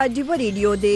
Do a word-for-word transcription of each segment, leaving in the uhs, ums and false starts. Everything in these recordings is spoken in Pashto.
عجیبه ریډیو دی.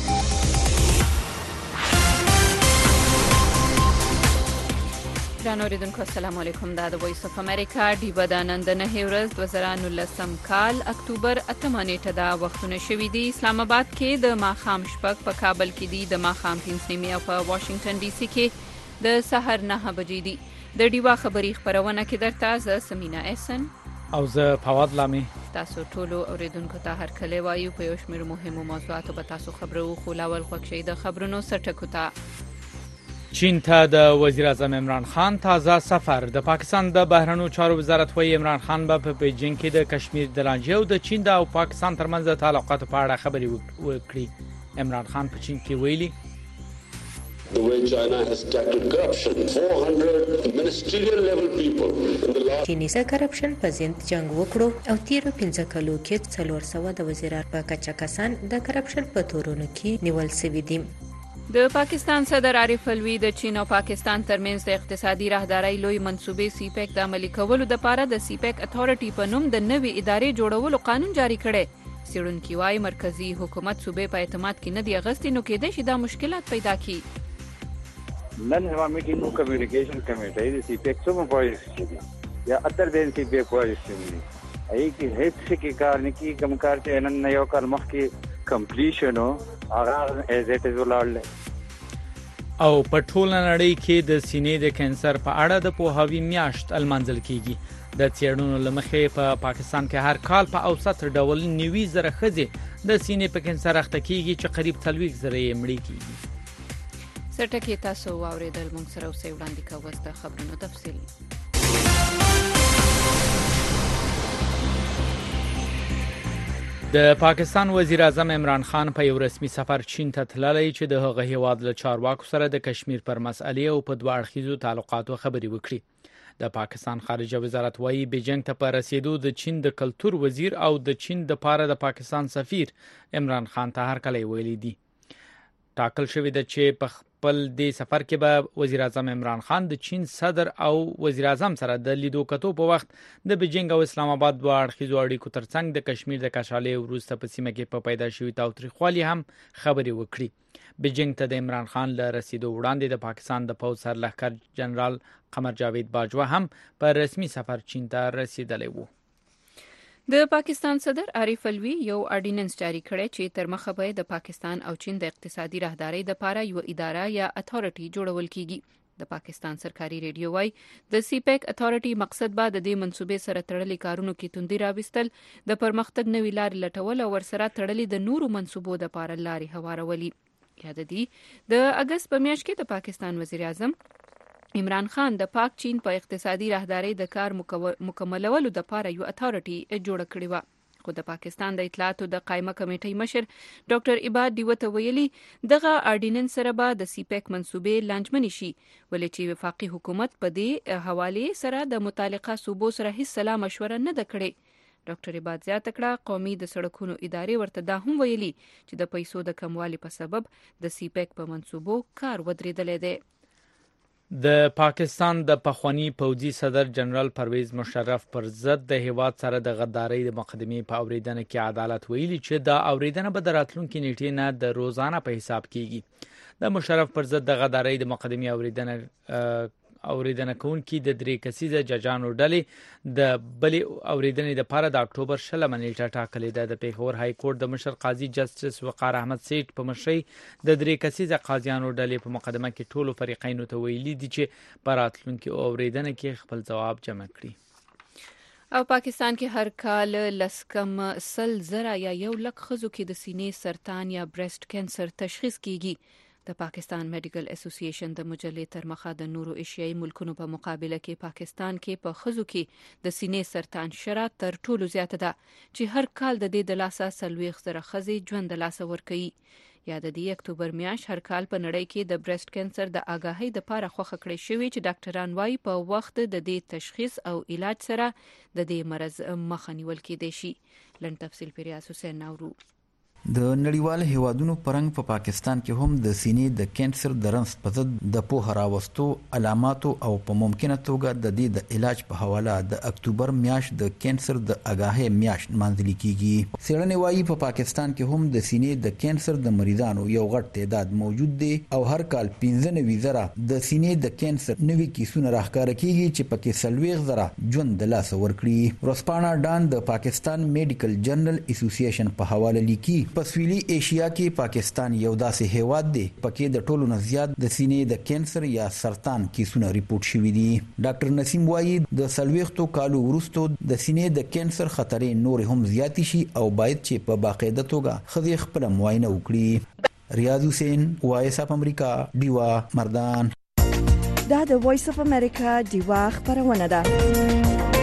ګرانو اوریدونکو السلام علیکم. دا د وایس اف امریکا ډیبه د نن د نهه ورځ دوه زره نولسم کال اکتوبر اتمه نیټه دا وختونه شوي دي. اسلام آباد کې د ماښام شپږ، په کابل کې دي د ماښام پنځه نیمې او په واشنگټن ډي سي کې د سحر نهه بجې دي. د ډیبه خبري خبرونه کې درته زه سمینا احسن او زه فواد لامي تاسو ټولو اوریدونکو ته هر کله وایو په یو شمېر مهمو موضوعاتو به تاسو خبرو خو لاول خوښ شئ د خبرونو سرټکو ته. چین ته د وزیر اعظم عمران خان تازه سفر. د پاکستان د بهرنیو چارو وزارت وايي عمران خان به په بیجینګ کې د کشمیر د لانجې او د چین او پاکستان ترمنځ د تعلقاتو په اړه خبرې وکړي. عمران خان په چین کې ویلي The way China has tackled corruption, four hundred ministerial level people in the last چینی سره کرپشن په زیند جنگ وکړو او تیرو پنځه کلو کې څلور سوه د وزیرانو په کچه کسان د کرپشن په تورونو کې نیول شوي دي. د پاکستان صدر عارف الوی د چین او پاکستان ترمنځ د اقتصادي راهدارۍ لوی منصوبې سی پیک د عملي کولو لپاره د سی پیک اتھارټي په نوم د نوې ادارې جوړولو قانون جاری کړي. سیړونکي وايي مرکزی حکومت صوبې په اعتماد کې نه دی اغستې، نو کېدای شي دا مشکلات پیدا کړي. نن هوا میټینګ کمیونیکیشن کمیټې د سی پیک څو پولیسي دي یا اتر دین سی پیک پولیسي دي ای کی هیڅ څه کار نه کی کم کار چې نن نه یو کال مخکې کمپلیشن او هغه از اټ از ولړل. او په ټوله نړۍ کې د سینې د کانسر په اړه د پوهاوي میاشت المنځل کیږي. د څېړنو لمخې په پا پاکستان کې هر کال په اوسط ډول نوي زره ښځې د سینې په کانسر اخته کیږي چې قریب څلوېښت زره یې مړې کیږي. سرټکي تاسو واوریدل، موږ سره اوسئ وړاندې کوو د خبرونو تفصیل. د پاکستان وزیر اعظم عمران خان په یو رسمي سفر چین ته تللی چې د هغه هیواد له چارواکو سره د کشمیر پر مسئلې او په دوه اړخیزو تعلقاتو خبرې وکړي. د پاکستان خارجه وزارت وايي بیجینګ ته په رسیدو د چین د کلتور وزیر او د چین د پاره د پاکستان سفیر عمران خان ته هرکلی ویلي دي. ټاکل شوی د چې په خپل دې سفر کې به وزیر اعظم عمران خان د چین صدر او وزیر اعظم سره د لیدو کتو په وخت د بیجینګ او اسلام آباد دوه اړخیزو اړیکو ترڅنګ د کشمیر د کشالې وروسته په سیمه کې په پیدا شوی تاوتریخوالي هم خبرې وکړي. بیجینګ ته د عمران خان له رسیدو وړاندې د پاکستان د پوځ سرلښکر جنرال قمر جاوید باجوه هم په رسمي سفر چین ته رسیدلی وو. د پاکستان صدر عارف الوی یو اورډیننس جاری کړی چې تر مخه به د پاکستان او چین د اقتصادي راهدارۍ لپاره یو اداره یا اتھارټي جوړول کیږي. د پاکستان سرکاري ریډیو وايي د سی پیک اتھارټي مقصد به د دې منصوبې سره تړلي کارونو کې توندي راوستل، د پرمختګ نوې لارې لټول او ورسره تړلي د نورو منصوبو لپاره لارې هوارولي. یاد دي د اگست په میاشت کې د پاکستان وزیر اعظم عمران خان د پاک چین په اقتصادي راهدارۍ د کار مکملولو لپاره یو اتھارټي جوړه کړې و. خو د پاکستان د اطلاعاتو د قائمه کمیټې مشر ډاکټر عباد دیوته ویلي دغه اورډیننس سره به د سی پیک منصوبې لانجمنې شي، ولې چې وفاقي حکومت په دې حواله سره د متعلقه صوبو سره هیڅ سلا مشوره نه ده کړې. ډاکټر عباد زیاته کړه قومي د سړکونو ادارې ورته دا هم ویلي چې د پیسو د کموالي په سبب د سی پیک په منصوبو کار ودرېدلی دی. د پاکستان د پخوانی پوځي صدر جنرال پرویز مشرف پر ضد د هیواد سره د غدارۍ د مقدمې په اوریدنه کې عدالت ویلي چې دا اوریدنه به د راتلونکي نیټې نه د روزانه په حساب کیږي. د مشرف پر ضد د غدارۍ د مقدمې اوریدنه اوریدنه کوونکي د درې کسیزه ججانو ډلې د بلې اوریدنې لپاره د اکتوبر شلمه نیټه ټاکلې ده. د پیښور های کورټ د مشر قاضي جسټس وقار احمد سیټ په مشرۍ د درې کسیزه قاضیانو ډلې په مقدمه کې ټولو فریقینو ته ویلي دي چې په راتلونکي اوریدنه کې خپل ځواب جمع کړي. او پاکستان کې هر کال لس کم سل زره یا یو لک ښځو کې د سینې سرطان یا برېسټ کینسر تشخیص کیږي. د پاکستان میډیکل اسوسییشن د مجلې تر مخه د نورو ایشیایي ملکونو په مقابله کې پاکستان کې په ښځو کې د سینې سرطان شرط تر ټولو زیاته ده چې هر کال د دې د لاسه څلوېښت زره ښځې ژوند د لاسه ورکوي. یا د دې اکتوبر میاشت هر کال په نړۍ کې د برېسټ کینسر د آګاهۍ لپاره خوښه کړې شوې چې ډاکټران وايي په وخت د دې تشخیص او علاج سره د دې مرض مخه نیول کېدای شي. لنډ تفصیل پر ریاض حسین نورو. د نړیوال هیوادونو پرنګ په پا پاکستان کې هم د سینې د کینسر د رنس په ضد د پوهه راوستو علاماتو او په ممکنه توګه د دې د علاج په حواله د اکتوبر میاشت د کینسر د اگاهي میاشت مانځل کیږي. څېړنې وايي په پا پاکستان کې هم د سینې د کینسر د مریضانو یو غټ تعداد موجود دی او هر کال پنځه نوي زره د سینې د کینسر نوي کیسونه راښکاره کیږي چې پکې څلوېښت زره ژوند د لاسه ورکړي. ورځپاڼه ډان د پاکستان میډیکل جرنل اسوسییشن په حواله لیکي په سویلي ایشیا کې پاکستان یو داسې هیواد دی پکې د ټولو نه زیات د سینې د کینسر یا سرطان کیسونه ریپورت شوي دي. ډاکټر نسیم وایي د څلوېښتو کالو وروسته د سینې د کینسر خطرې نور هم زیات شي او باید چې په باقاعده توګه ښځې خپل معاینه وکړي. ریاض حسین، وایس اف امریکا، ډیوا مردان. دا د وایس اف امریکا ډیوا خبرونه ده.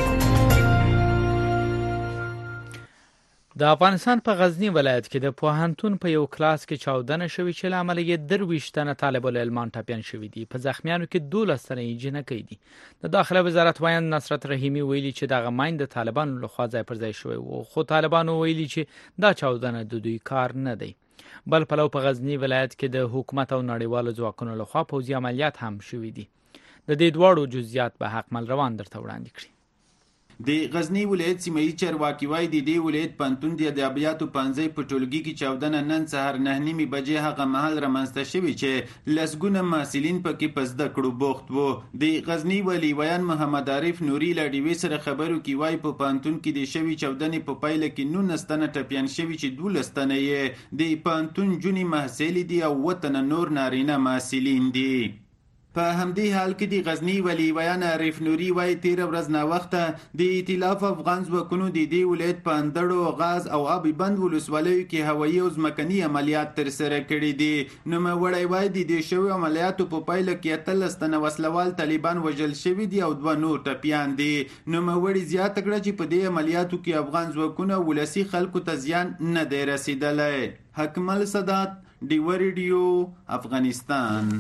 د افغانستان په غزنی ولایت کې د پوهنتون په یو کلاس کې چاودنه شوې چې له امله یې درویشت تنه طالب العلمان ټپیان شوي دي. په زخمیانو کې دولس تنه جنکۍ دي. د داخله وزارت وایند نصرت رحیمی ویلي چې دغه ماین د طالبانو لخوا ځای پر ځای شوی و، خو طالبانو ویلي چې دا چاودنه د دوی کار نه دی. بل پلو په غزنی ولایت کې د حکومت او نړیوالو ځواکونو لخوا پوځي عملیات هم شوي دي. د دې دواړو جزئیات به حق مل روان درته وړاندې کړي. د غزنی ولایت سیمایي چارواکي وایي د دې ولایت پوهنتون د ادبیاتو پوهنځي په ټولګي کې چاودنه نن سهار نه نیمې بجې هغه مهال رامنځته شوې چې لسګونه محصلین پکې په زده کړو بوخت وو. د غزنی ولی ویان محمد عارف نوري له ډیوې سره خبرو کې وایي په پوهنتون کې د شوي چاودنې په پایله کې نولس تنه ټپیان شوي چې دولس تنه یې د پوهنتون جونې محصلې دي او اووه تنه نور نارینه محصلین دي. په همدې حال کې د غزنی ولی ویان عارف نوري وایي تیره ورځ ناوخته د ائتلاف افغان ځواکونو د دې ولایت په اندړو، غاز او آبي بند ولسوالیو کې هوایي او ځمکني عملیات ترسره کړي دي. نوموړی وایي د دې شویو عملیاتو په پایله کې اتلس تنه وسلوال طالبان وژل شوي دي او دوه نور ټپیان دي. نوموړي زیاته کړه چې په دې عملیاتو کې افغان ځواکونه ولسي خلکو ته زیان نه دی رسېدلی. حکمل صدات، ډیوه ریډیو، افغانستان.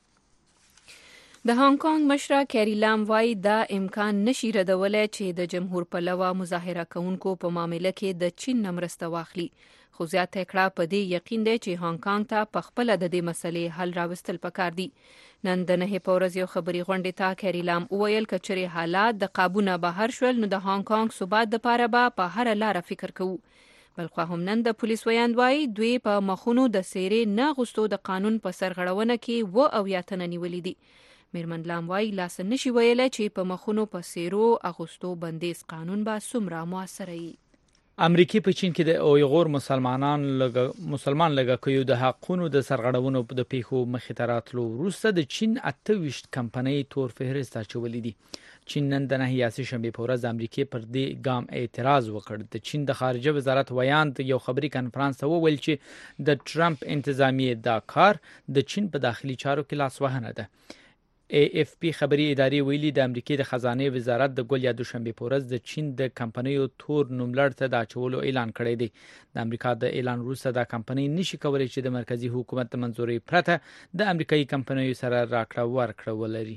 د هانګ کانګ مشره کیری لام وایي دا امکان نشي ردولی چې د جمهور پلوه مظاهره کوونکو په معامله کې د چین نه مرسته واخلي، خو زیاته کړه په دې یقین دی چې هانګ کانګ ته په خپله د دې مسلې حل راوستل پکار دي. نن د نهې په ورځ یو خبري غونډې ته کیری لام وویل که چېرې حالات د قابو نه بهر شول نو د هانګ کانګ ثبات دپاره به په هره لاره فکر کوو. بلخوا هم نن د پولیس ویاند وایي دوی په مخونو د څېرې نه اغوستو د قانون په سرغړونه کې اووه اویا تنه نیولي دي. میرمن لام وایي لاس نشي ویلی چې په مخونو په څېرو اغوستو بندیز قانون به څومره موثره وي. امریکای په چین کې د اویغور مسلمانان لږ مسلمان لږکیو د حقونو د سرغړونو د پیښو مخې ته راتلو وروسته د چین اته ویشت کمپنۍ تور فهرست اچولي دي. چین نن د نهه یاسې شنبې په ورځ د امریکای پر دې ګام اعتراض وکړ. د چین د خارجه وزارت ویاند یو خبري کنفرانس ته وویل چې د ټرمپ انتظامیې دا کار د چین په داخلي چارو کې لاسوهنه ده. ای اف پی خبري ادارې ویلي د امریکای د خزانه وزارت د ګل یا دوشنبه په ورځ د چین د کمپنیو تور نوملړ ته د اچولو اعلان کړی دی. د امریکا د اعلان وروسته د کمپنۍ نشي کولای چې د مرکزی حکومت د منځوري پرته د امریکایي کمپنیو سره راکړه ورکړه ولري.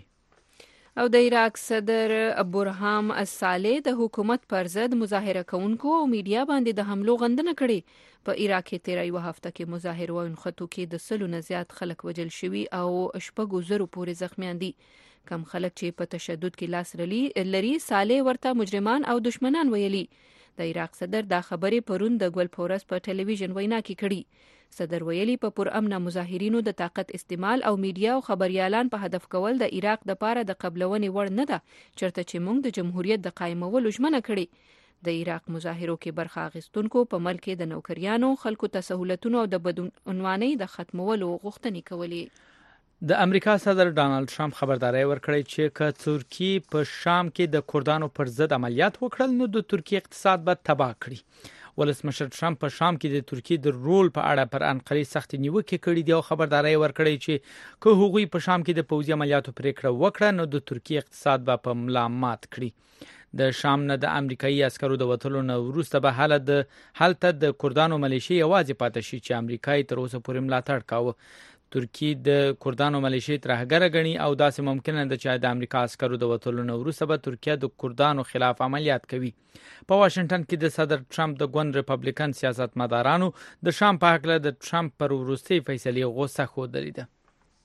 او د عراق صدر برهام الصالح د حکومت پر ضد مظاهره کوونکو او میډیا باندې د حملو غندنه کړې. په عراق کې تیره یوه هفته کې مظاهرو او نښتو کې د سلو نه زیات خلک وژل شوي او شپږو زرو پورې زخمیان دي. کم خلک چې په تشدد کې لاس لري صالح ورته مجرمان او دشمنان ویلي. د عراق صدر دا خبرې پرون د ګل په ورځ په ټلویزیون وینا کې کړي. صدر ویلي په پرامنه مظاهرینو د طاقت استعمال او میډیا او خبريالان په هدف کول د عراق د پاره د قبلونې وړ نه ده چرته چې موږ د جمهوریت د قائمولو ژمنه کړې. د عراق مظاهرو کې برخه اخیستونکو په ملک کې د نوکریانو خلکو ته سہولتونو او د بدعنوانۍ د ختمولو غوښتنې کولې. د امریکا صدر ډانلډ ټرمپ خبرداري ورکړې چې که ترکیه په شام کې د کردانو پر ضد عملیات وکړل نو د ترکیه اقتصاد به تباه کړي. ولسمشر ټرمپ په شام کې د ترکیه د رول په اړه پر انقرې سخت نیوکې کړې دي او خبرداري ورکړې چې که هغوی په شام کې د پوځي عملیاتو پریکړه وکړه نو د ترکیه اقتصاد به په ملا مات کړي. د شام نه د امریکایي عسکرو د وټلو نه وروسته به حالت د حالت د کردانو ملیشي یوازې پاتې شي چې امریکایي تر اوسه پورې ملاتړ کاوه. ترکی د کردانو ملیشي ترهګره غني او داسې ممکنه ده چې د امریکا عسکرو د وټولو نو وروسته به ترکیه د کردانو خلاف عملیات کوي. په واشنگټن کې د صدر ټرمپ د ګوند ریپبلیکن سیاستمدارانو د شام په حق له د ټرمپ پر وروستي فیصلې غوسه ښودلې ده.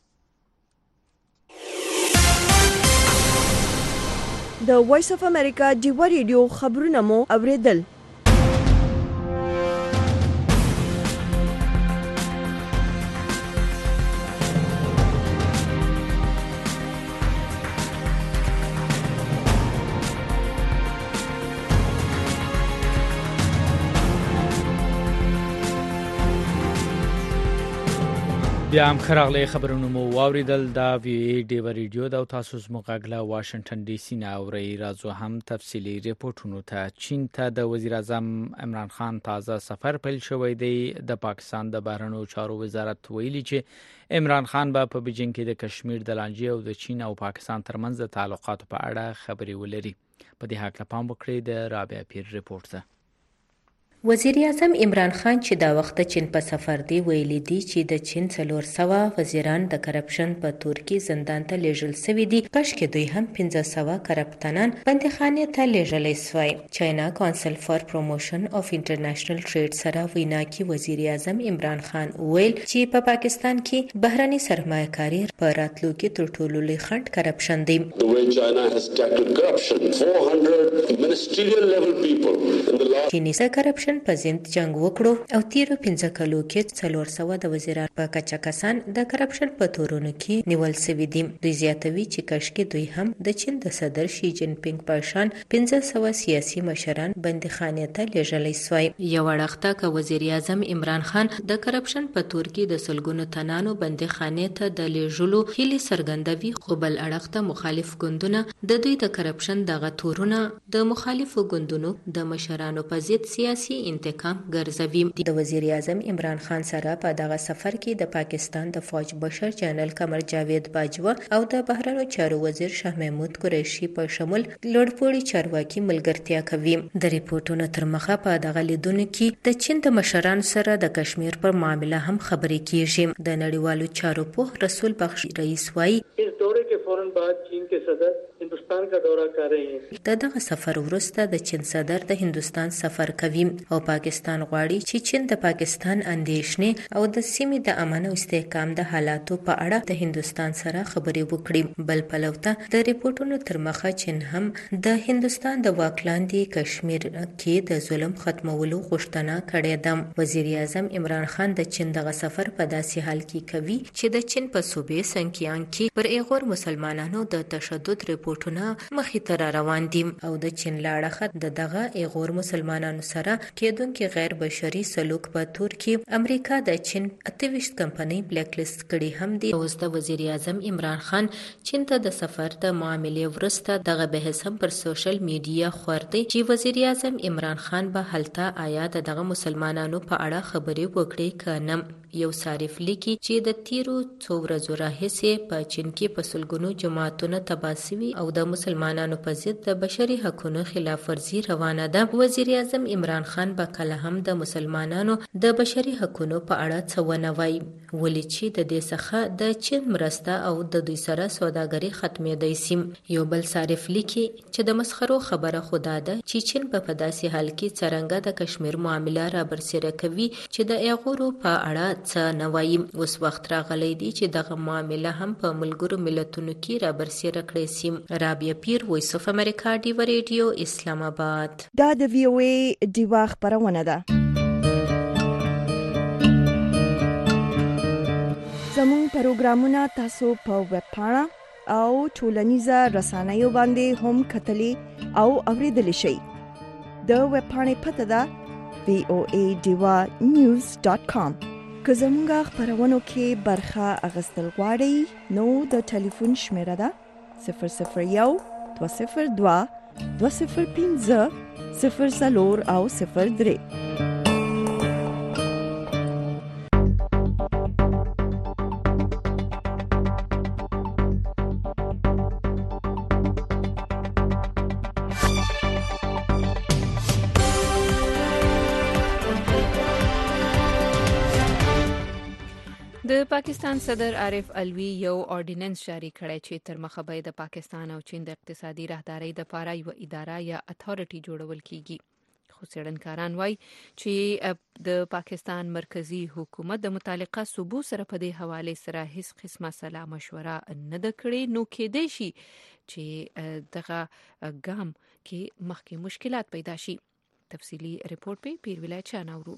د وایس اف امریکا ډیوا ریډیو خبرونه مو اوریدل. بیا هم خراغلی خبرونه مو واوریدل. دا وی ډیوا ریډیو دا تاسو زموږ له واشنگټن ډي سي نه اوري. راځو هم تفصیلی ریپورتونو ته. چین ته د وزیر اعظم عمران خان تازه سفر پیل شوی دی. د پاکستان د بهرنیو چارو وزارت ویلي چې عمران خان به په بیجینګ کې د کشمیر د لانجې او د چین او پاکستان ترمنځ د تعلقاتو په اړه خبرې ولري. په دې حق له پام وکړئ. د رابعه پیر ریپورت ده. وزیر اعظم عمران خان چې دا وخت چین په سفر دی ویلي دی چې د چین څلور سوه وزیران د کرپشن په تور کې زندان ته لیږل شوي دي. کاشکې دوی هم پنځه سوه کرپټنان بندیخانې ته لیږلی سوای. چاینا کونسل فار پروموشن اف انټرنیشنل ټریډ سره وینا کې وزیر اعظم عمران خان ویل چې په پاکستان کې بهرني سرمایه‌کاري په راتلو کې تر ټولو لوی خنډ کرپشن دی. چیني سره کرپشن په زند جنگ وکړو او تیرو پنځه کلو کې څلور سوه د وزیران په کچا کسان د کرپشن په تورونو کې نیول شوي دي. دوی زیاتوي چې کاشکې دوی هم د چین د صدر شي جین پینګ په شان پنځه سوه سیاسي مشران بندیخانې ته لیږلی سوای. یو اړخته که وزیر اعظم عمران خان د کرپشن په تور کې د سلګونو تنانو بندیخانې ته د لیږلو هیلې څرګندوي، خو بل اړخته مخالف ګوندونه د دوی د کرپشن دغه تورونه د مخالفو ګوندونو د مشرانو په ضد سیاسي انتقام ګرځوي. د وزیر اعظم عمران خان سره په دغه سفر کې د پاکستان د فوج بشر جنرال قمر جاوید باجوه او د بهرنیو چارو وزیر شاه محمود قریشي په شمول لوړپوړي چارواکي ملګرتیا کوي. د ریپورتونو تر مخه په دغه لیدونو کې د چین د مشرانو سره د کشمیر پر معامله هم خبرې کیږي. د نړیوالو چارو په رسول بخش رئیس وایي اس دورے کے فوراً بعد چین کے صدر هندوستان کا دورہ کر رہے ہیں. د دغه سفر وروسته د چین صدر د هندوستان سفر کوي او پاکستان غواړي چې چین د پاکستان اندیشنې او د سیمې د امن او استحکام د حالاتو په اړه د هندوستان سره خبرې وکړي. بل پلوته د ریپورتونو تر مخه چین هم د هندوستان د واکلاندې کشمیر کې د ظلم ختمولو غوښتنه کړې ده. وزیر اعظم عمران خان د چین دغه سفر په داسې حال کې کوي چې د چین په صوبې سنکیان کې پر ایغور مسلمانانو د تشدد ریپورتونه مخې ته روان دي او د چین لاړه د دغه ایغور مسلمانانو سره کېدونکي غیر بشري سلوک په تور کې امریکا د چین اته ویشت کمپنۍ بلیک لیست کړي هم دي. اوس د وزیر اعظم عمران خان چین ته د سفر د معاملې وروسته دغه بحث هم پر سوشل میډیا خور دی چې وزیر اعظم عمران خان به هلته آیا دغه مسلمانانو په اړه خبرې وکړي که نه. یو صارف لیکي چې د تیرو څو ورځو راهیسې په چین کې په سلګونو جماعتونه تباه شوي او د مسلمانانو په ضد د بشري حقوقو خلاف ورزي روانه ده. وزیر اعظم عمران خان به کله هم د مسلمانانو د بشري حقوقو په اړه څه ونه وایي، ولې چې د دې څخه د چین مرسته او د دوی سره سوداګري ختمېدای شي. یو بل صارف لیکي چې د مسخرو خبره خدا ده چې چین په داسې حال کې څرنګه د کشمیر معامله را برسېره کوي چې د ایغورو په اړه څه نه وایي. اوس وخت راغلی دی چې دغه معامله هم په ملګرو ملتونو کې را برسېره کړی شي. رابعه پیر، وایس اف امریکا ډیوا ریډیو، اسلام آباد. دا د وی او ای ډیوا خبرونه ده. زموږ پروګرامونه تاسو په ویب پاڼه او ټولنیزه رسنیو باندې هم کتلی او اوریدلی شئ. د ویب پاڼې پته ده وی او ای ډیوا نیوز ډاٹ کام. که زموږ خبرونو کې برخه اخیستل غواړئ نو د ټلیفون شمیره ده صفر صفر یو دوه صفر دوه دوه صفر پنځه صفر څلور او صفر درې. د پاکستان صدر عارف الوی یو اورډیننس جاری کړی چې تر مخه به د پاکستان او چین د اقتصادي راهدارۍ لپاره یو اداره یا اتھارټي جوړول کیږي. خو څېړنکاران وایي چې د پاکستان مرکزی حکومت د متعلقه صوبو سره په دې حواله سره هیڅ قسمه سلا مشوره نه ده کړې، نو کېدای شي چې دغه ګام کې مخکې مشکلات پیدا شي. تفصیلی رپورت په پیر ولایت چاناورو.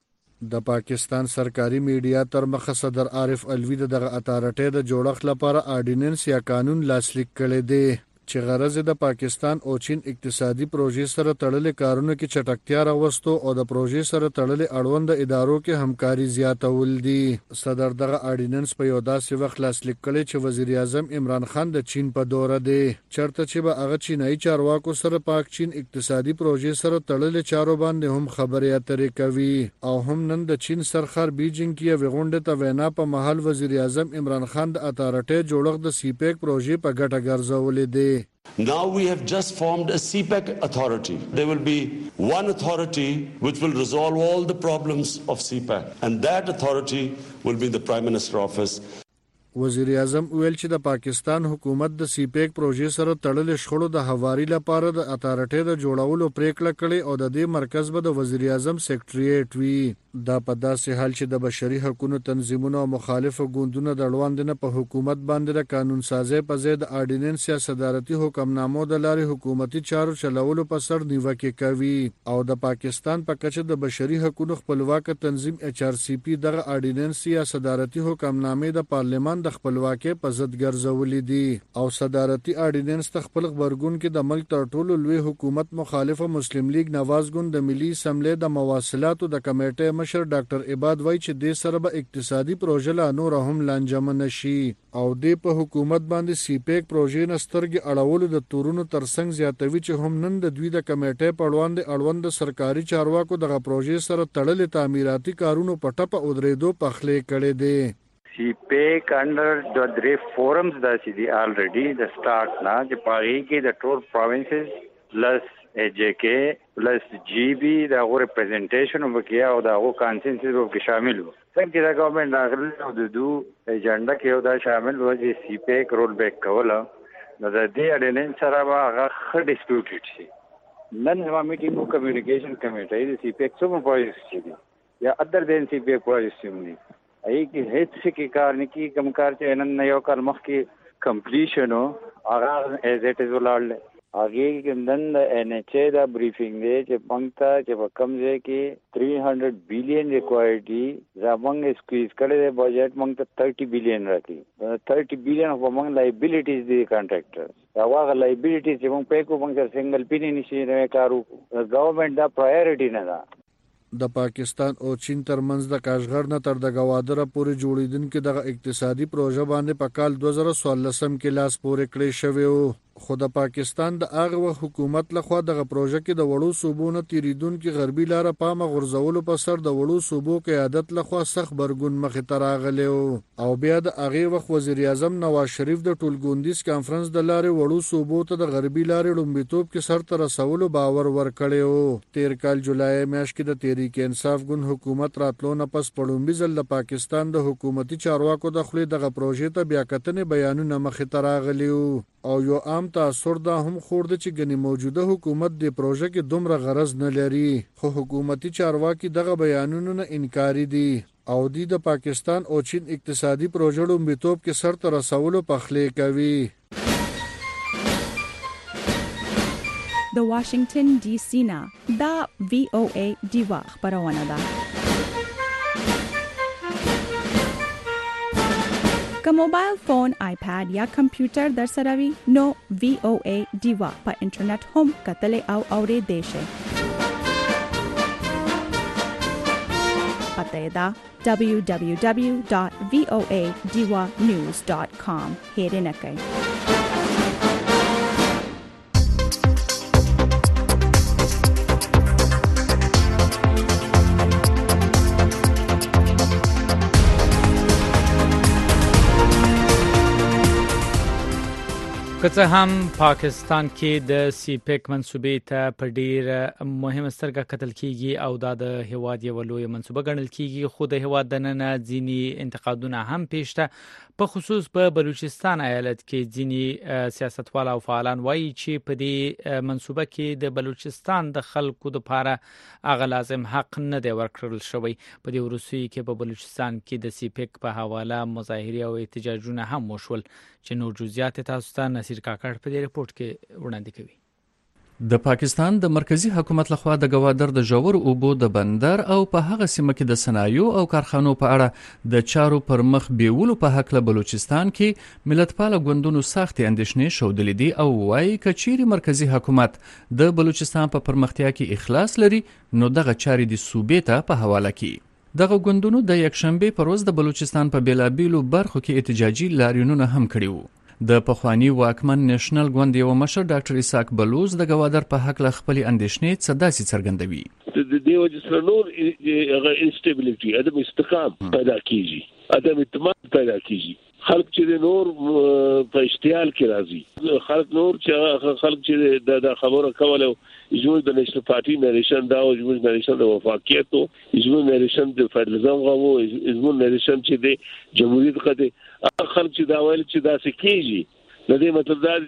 د پاکستان سرکاري میډیا تر مخه صدر عارف الوی دغه اتھارټي د جوړښت لپاره آرډیننس یا قانون لاسلیک کړی دی چې غرض د پاکستان او چین اقتصادي پروژې سره تړلې کارونه کې چټکتیا راوستو او د پروژې سره تړلې اړوند ادارو کې همکاري زیاتول دي. صدر دغه آرډیننس په یو داسې وخت لاسلیک کړی چې وزیر اعظم عمران خان د چین په دوره دی، چرته چې به هغه چینایي چارواکو سره پاک چین اقتصادي پروژې سره تړلې چارو باندې هم خبرې اترې کوي. او هم نن د چین سرخر بیجینګ کې یو غونډه ته وینا په محل وزیر اعظم عمران خان د اتھارټي جوړښت د سی پیک پروژې په ګټه ګرځولې دی. Now we have just formed a C PEC authority. There will be one authority which will resolve all the problems of C PEC, and that authority will be the Prime Minister office. وزیر اعظم ویل چې د پاکستان حکومت د سی پیک پروژې سره تړلې شخړو د حواري لپاره د اتھارټي د جوړولو پریکړه کړې او د دې مرکز به د وزیر اعظم سیکریټریټ وي. دا په داسې حال چې د بشري حقوقو تنظیمونو او مخالفو ګوندونو د اړوند نه په حکومت باندې د قانون سازي په ځای د آرډیننس یا صدارتي حکمنامو د لارې حکومتي چارو چلولو په سر نیوکه کوي. او د پاکستان په کچه د بشري حقوقو خپلواک تنظیم ایچ آر سی پی دغه آرډیننس یا صدارتي حکمنامې د پارلمان د خپلواکۍ په ضد ګرځولې دي. او صدارتي آرډیننس د خپل خبرګون کې د ملک تر ټولو لوی حکومت مخالفه مسلم لیگ نواز ګوند د ملي اسمبلی د مواصلاتو د کمیټې مشر ډاکټر عباد وای چې د سره به اقتصادي پروژه لا نور هم لانجمن شي. او د په حکومت باندې سی پیک پروژې نسترګي اړول د تورونو ترڅنګ زیاتوي چې هم نن د دوی د کمیټې په وړاندې اړوند سرکاري چارواکو دغه پروژې سره تړلې تعمیراتي کارونو په ټپه ودرېدو پخلې کړي دي. سی پیک انډر د درې فورمز دا چې دی الریډي د سٹارټ نه چې پاره کې د ټول پروینسز پلس ای جے کے پلس جی بی دا غو ریپرزنټیشن وکیا او دا غو کانسنسس وکي شامل وو. څنګه دا ګورنمنت راغلی او د دو ایجنډا کې دا شامل وو چې سی پیک رول بیک کوله نو د دې اډیننس سره هغه خ ډیسپیوټډ شي. نن زما میټینګ کمیونیکیشن کمیټه د سی پیک څومره پروجیکټ دي یا ادر دین سی پیک پروجیکټ دي ای کې هیڅ څه کار نه کی کم کار چې نن یو کال مخ کې کمپلیشن او هغه ایز اټ از ولړل هغه کې نن ان ایچ ای دا بریفینګ دی چې پنځه چې په کم ځای کې تین سو بلین ریکوایرډ دي زمونږ سکویز کړي دی بجټ مونږ ته تیس بلین راځي تیس بلین په مونږ لایبیلیټیز دي کانټراکټر هغه لایبیلیټیز چې مونږ په کو مونږ سنگل پینی نشي نه کارو گورنمنت دا پرایورټی نه ده. د پاکستان او چین ترمنځ د کاشغر نه تر د گوادره پورې جوړیدونکو دغه اقتصادي پروژه باندې په کال دوه زره څوارلس کې لاس پورې کړی شوی و. خو د پاکستان د هغه حکومت لخوا دغه پروژه کې د وړو صوبو نه تیریدونکو غربي لاره پامه غورځولو په سر د وړو صوبو قیادت لخوا سخت برګون مخې ته راغلی او بیا د هغې وخت وزیر اعظم نواز شریف د ټولګوندیز کانفرنس د لارې وړو صوبو ته د غربي لارې لومړیتوب کې سر ته رسولو باور ورکړی و. تیر کال جولای میاشت کې د تحریک انصاف ګوند حکومت راتلو نه پس په لومړي ځل د پاکستان د حکومتي چارواکو د خولې دغه پروژې ته بیا کتنې بیانونه مخې ته راغلي او یو عام تاثر دا هم خورده چې ګنې موجوده حکومت د پروژه کې دومره غرض نه لري. خو حکومتي چارواکي دغه بیانونو نه انکاري دي او دی د پاکستان او چین اقتصادي پروژو لومړیتوب کې سر ته رسولو پخلې کوي. د واشنگټن ډي سي نه دا وی او ای دیوا خبرونه ده. که موبایل فون، آیپاد یا کمپیوټر در سره وي نو وی او ای دیوا په انټرنیټ هم کتلې او اورېدای شئ. پته یې ده دبلیو دبلیو دبلیو ډاټ وی او ای دیوا نیوز ډاټ کام. هیرې نه کوئ. که څه هم پاکستان کې د سی پیک منسوبې ته په ډیر مهمه سترګه کتل کیږي او دا د هیواد یو لوی منسوبه ګڼل کیږي، خو د هیواد دننه ځینی انتقادونه هم پیښته، په خصوص په بلوچستان ایالت کې ځینی سیاستوال او فعالان وایي چې په دې منسوبه کې د بلوچستان د خلکو لپاره هغه لازم حق نه دی ورکړل شوی. په دې وروستیو کې په بلوچستان کې د سی پیک په حواله مظاهرې او احتجاجونه هم وشول، چې نور جزئیات تاسو ته نصیر کاکړ په دې رپورت کې وړاندې کوي. د پاکستان د مرکزی حکومت لخوا د گوادر د ژور اوبو د بندر او په هغه سیمه کې د صنایعو او کارخانو په اړه د چارو پر مخ بیولو په حق له بلوچستان کې ملتپاله ګوندونو سخت اندېښنې ښودلې دي او وايي کچيري مرکزی حکومت د بلوچستان په پرمختیا کې اخلاص لري نو دغه چاري د صوبې ته په حواله کړي. دغه ګوندونو د یکشنبه په ورځ د بلوچستان په بیلابیلو برخو کې احتجاجي لاریونونه هم کړي وو. د پخوانی واکمن نېشنل ګوند یو مشر ډاکټر اسحاق بلوچ د گوادر په حق له خپل اندېښنې څه داسې څرګندوي. د دې وجه سره نور هغه انسټیبিলিټي عدم استقام پیدا کیږي، عدم اعتماد پیدا کیږي. خلق چې نور په اشتعال کې راځي، خلق نور چې خلق چې د خبرو کوله زموږ د نېشنل پارټي نریشن دا او زموږ نریشن د وفاقیت او زموږ نریشن د فدرالزم غو زموږ نریشن چې د جمهوریت قته خلک چې دا ویل چې دا سکیږي د دې مطلب دا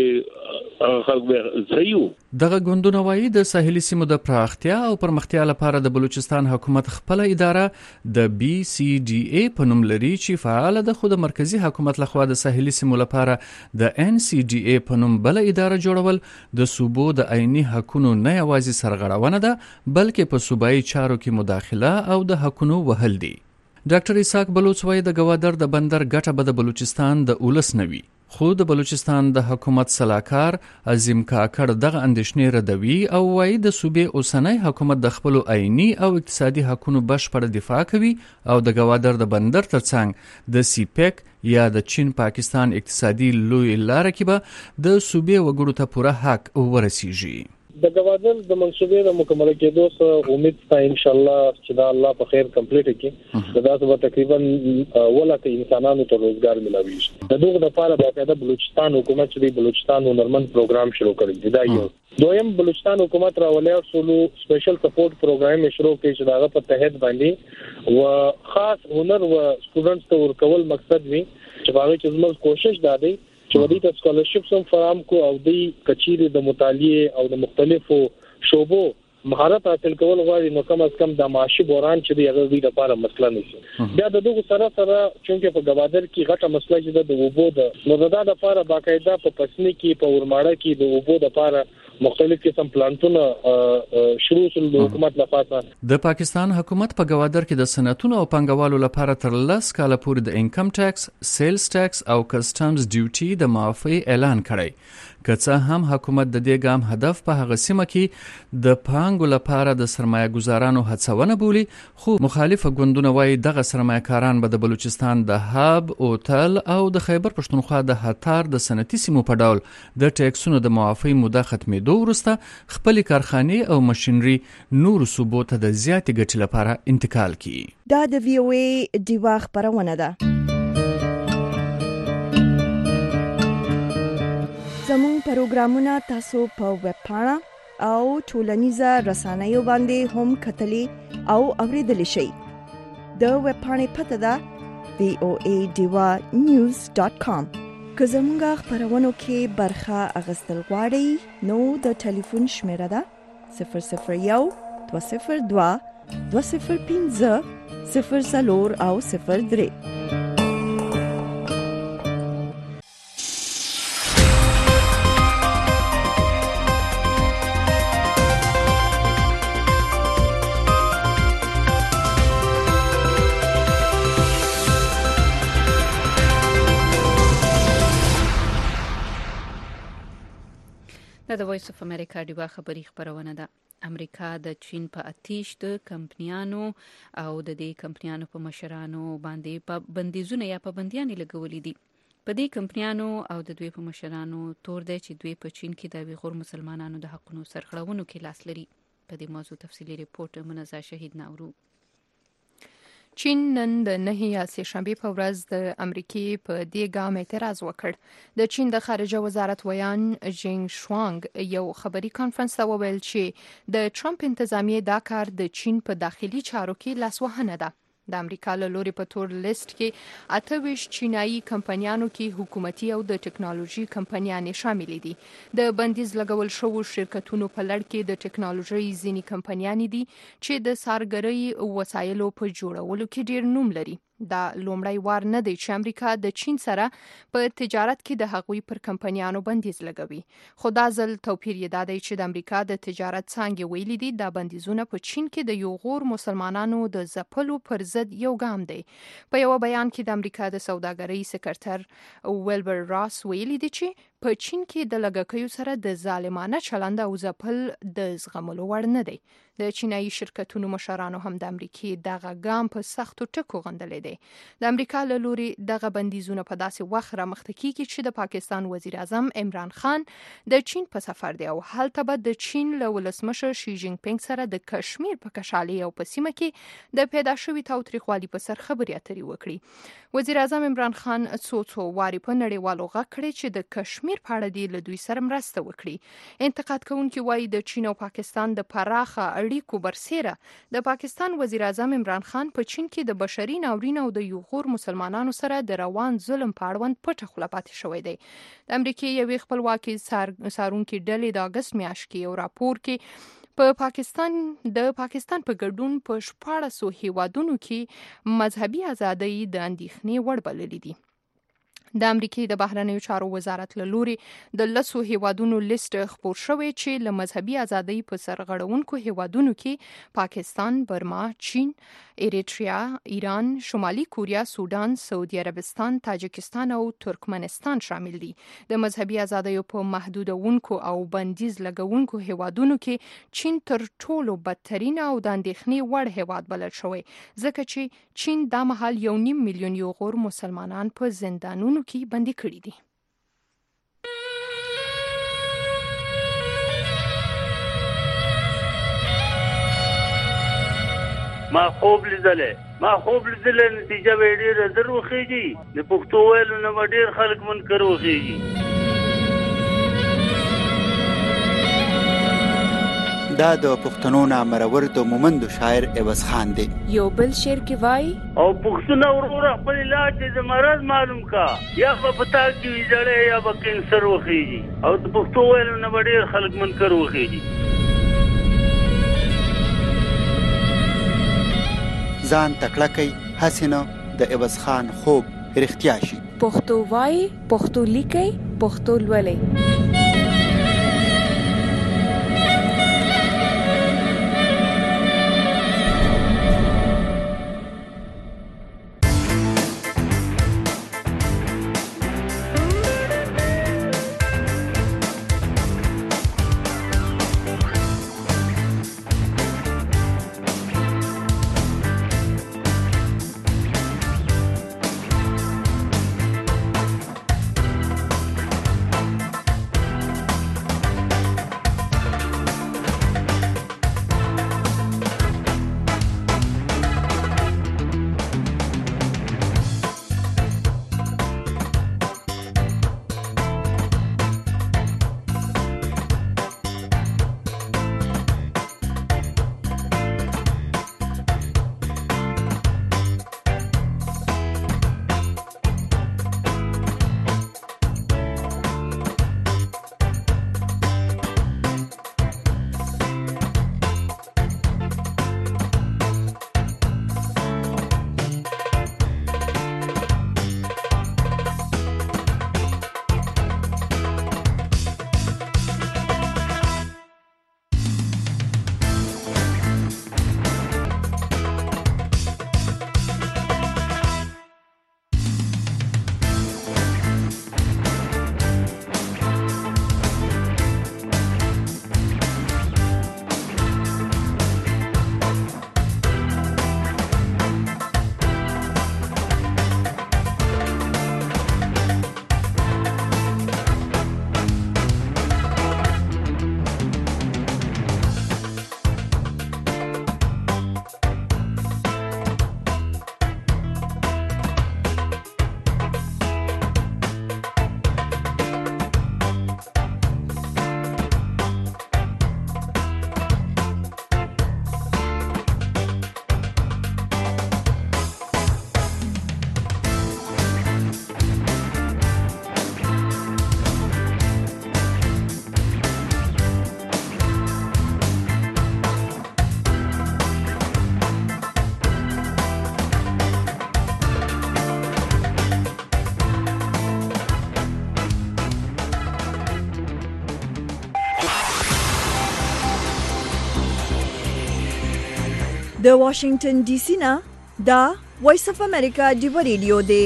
چې خلک به زیو. دغه ګوندونه وایي د ساحلي سیمو د پراختیا او پرمختیا لپاره د بلوچستان حکومت خپل اداره د بي سي ډي اي په نوم لري چې فعال ده، خو د مرکزی حکومت لخوا د ساحلي سیمو لپاره د ان سي ډي اي په نوم بل اداره جوړول د صوبو د عیني حقونو نه یوازې سرغړونه ده بلکې په صوبایي چارو کې مداخله او د حقونو وهل دي. ډاکټر اسحاق بلوچ وایي د گوادر د بندر ګټه به د بلوچستان د اولس نوي، خو د بلوچستان د حکومت صلاحکار عظیم کاکړ دغه اندېښنې ردوي او وایي د صوبې اوسنی حکومت د خپل عیني او اقتصادي حقونو بشپړ دفاع کوي او د گوادر د بندر ترڅنګ د سی پیک یا د چین پاکستان اقتصادي لوی لار کې به د صوبې وګړو ته پوره حق ورسیږي. د گوادر د منصوبې د مکمل کېدو سره امید ته ان شاء الله چې دا الله په خیر کمپلیټ کړي، دا به تقریبا ولکه انسانانو ته روزګار ملوي. د دغه لپاره باقاعده بلوچستان حکومت چې بلوچستان هنرمند پروګرام شروع کړی دی. یو دویم بلوچستان حکومت راولي او سولو سپیشل سپورټ پروګرام شروع کړي چې داغه په تحت باندې او خاص هنر او سټوډنټس ته ورکول مقصد وي چې هغه چې زموږ کوشش دا دی چې ودی ته سکالرشپس هم فراهم کو او د کچيري د مطالعه او د مختلفو شوبو مهارت حاصل کول غواړي نو کم از کم د معاشي بوران چې دی هغه لپاره مسله نشي. بیا د دغه سره سره چې په گوادر کې غټه مسله چې د وبو د نو د لپاره باقاعده په پسنی کې په ورماړه کې د وبو لپاره مختلف قسم پلانټونه شروع شول د حکومت لخوا. د پاکستان حکومت په گوادر کې د صنعتونو او پنګوالو لپاره تر لس کاله پورې د انکم ټیکس، سیلز ټیکس او کسټمز ډیوټي د معافی اعلان کړی. که څه هم حکومت د دې ګام هدف په هغه سیمه کې د پانګو لپاره د سرمایه ګزارانو هڅونه بولي، خو مخالف ګوندونه وایي دغه سرمایه کاران به د بلوچستان د هاب، اوتل او د خیبر پښتونخوا د هتار د صنعتي سیمو په ډول د ټیکسونو د معافی موده ختمېدو وروسته خپل کارخانې او ماشينري نور صوبو ته د زیاتې ګټې لپاره انتقال کړي. دا د وی او ای دیوا خبرونه ده. زموږ پروګرامونه تاسو په ویب پاڼه او ټولنیزه رسنیو باندې هم کتلی او اوریدلی شئ. د ویب پاڼې پته ده وی او ای دیوا نیوز ډاټ کام. که زموږ خبرونو کې برخه اخیستل غواړئ نو د ټلیفون شمیره ده صفر صفر یو دوه صفر دوه دوه صفر پنځه صفر څلور او صفر درې. د وایس اف امریکا دیوا خبری خبرونه ده. امریکا د چین په اتیش د کمپنیانو او د دې کمپنیانو په مشرانو باندې په بندیزونه یا پابندیان لګولې دي. په دې کمپنیانو او د دوی په مشرانو تور دی چې دوی په چین کې د ویغور مسلمانانو د حقونو سرغړونو کې لاس لري. په دې موضوع تفصیلی ریپورت منزه شهید ناورو. چین نن د نهه یا سه شنبه په ورځ د امریکای په دې ګام اعتراض وکړ. د چین د خارجه وزارت ویان جینګ شوانګ یو خبري کانفرنس ته وویل چې د ټرمپ انتظامیه دا کار د چین په داخلي چارو کې لاسوهنه ده. د امریکا له لوري په تور لیست کې اته ویشت چینایي کمپنیانو کې حکومتي او د ټکنالوژي کمپنیانې شامل دي. د بندیز لګول شوو شرکتونو په لړ کې د ټکنالوژي ځینې کمپنیانې دي چې د سارګرۍ وسایلو په جوړولو کې ډیر نوم لري. دا لومړی وار نه دی چې امریکا د چین سره په تجارت کې د هغوی پر کمپنیانو بندیز لګوي. خو دا ځل توپیر یې دا دی چې د امریکا د تجارت څانګې ویلي دي دا بندیزونه په چین کې د یو غور مسلمانانو د ځپلو پر ضد یو ګام دی. په یو بیان کې د امریکا د سوداګرۍ سکرټر ویلبر راس ویلي دي چې په چین کې د لګښتو سره د ظالمانه چلند او ځپل د زغملو وړ نه دی. د چینایي شرکتونو مشرانو هم د امریکای دغه ګام په سختو ټکو غندلې دي. د امریکا له لوري دغه بندیزونه په داسې وخت رامخته کیږي چې د پاکستان وزیر اعظم عمران خان د چین په سفر دی او هلته به د چین له ولسمشر شي جینګ پینګ سره د کشمیر په کشالي او په سیمه کې د پیدا شوې تاوتریخوالي په سر خبرې اترې وکړي. وزیر اعظم عمران خان څو څو واري په نړیوالو غږ کړی چې د کشمیر په اړه دی له دوی سره مرسته وکړي. انتقاد کوونکي وایي د چین او پاکستان د پراخه اړیکو برسیره د پاکستان وزیر اعظم عمران خان په چین کې د بشري ناورین او د یوغور مسلمانانو سره د روان ظلم په اړوند پټه خوله پاتې شوی دی. د امریکای یوې خپلواکي څارونکي ډلې د اګست میاشت کې یو راپور کې په پاکستان د پاکستان په ګډون په شپاړسو هیوادونو کې مذهبي ازادۍ د اندېښنې وړ بللې دي. د امریکای د بهرنیو چارو وزارت له لوري د لسو هیوادونو لیست خپور شوی چې له مذهبي ازادۍ په سرغړونکو هیوادونو کې پاکستان، برما، چین، ایریټریا، ایران، شمالي کوریا، سودان، سعودي عربستان، تاجکستان او ترکمنستان شامل دي. د مذهبي ازادیو په محدودونکو او بندیز لګونکو هیوادونو کې چین تر ټولو بدترین او د اندېښنې وړ هیواد بلل شوی ځکه چې چین دا مهال یو نیم میلیون یوغور مسلمانان په زندانونو کې بندي کړي دي. ما خوب لیدلې ما خوب لیدلې نتیجه به ډېره زر وخیږي. د پښتو ویلو نه به ډېر خلک منکر وخیږي. دا د پښتنو نامرور د مومندو شاعر عوض خان دی. یو بل شعر کې وای او پښتون ورور خپل علاج د مرض معلوم کا یا په پتا کې ویځړې یا په کینسر وخیږي او د پښتو ویلو نه به ډېر خلک منکر وخیږي. ځان تکړه کوي حسینه د عوض خان خوب رښتیا شي. پښتو وای پښتو لیکي پښتو لولي. د واشنگټن ډي سي نه دا وایس اف امریکا دی ریډیو دی.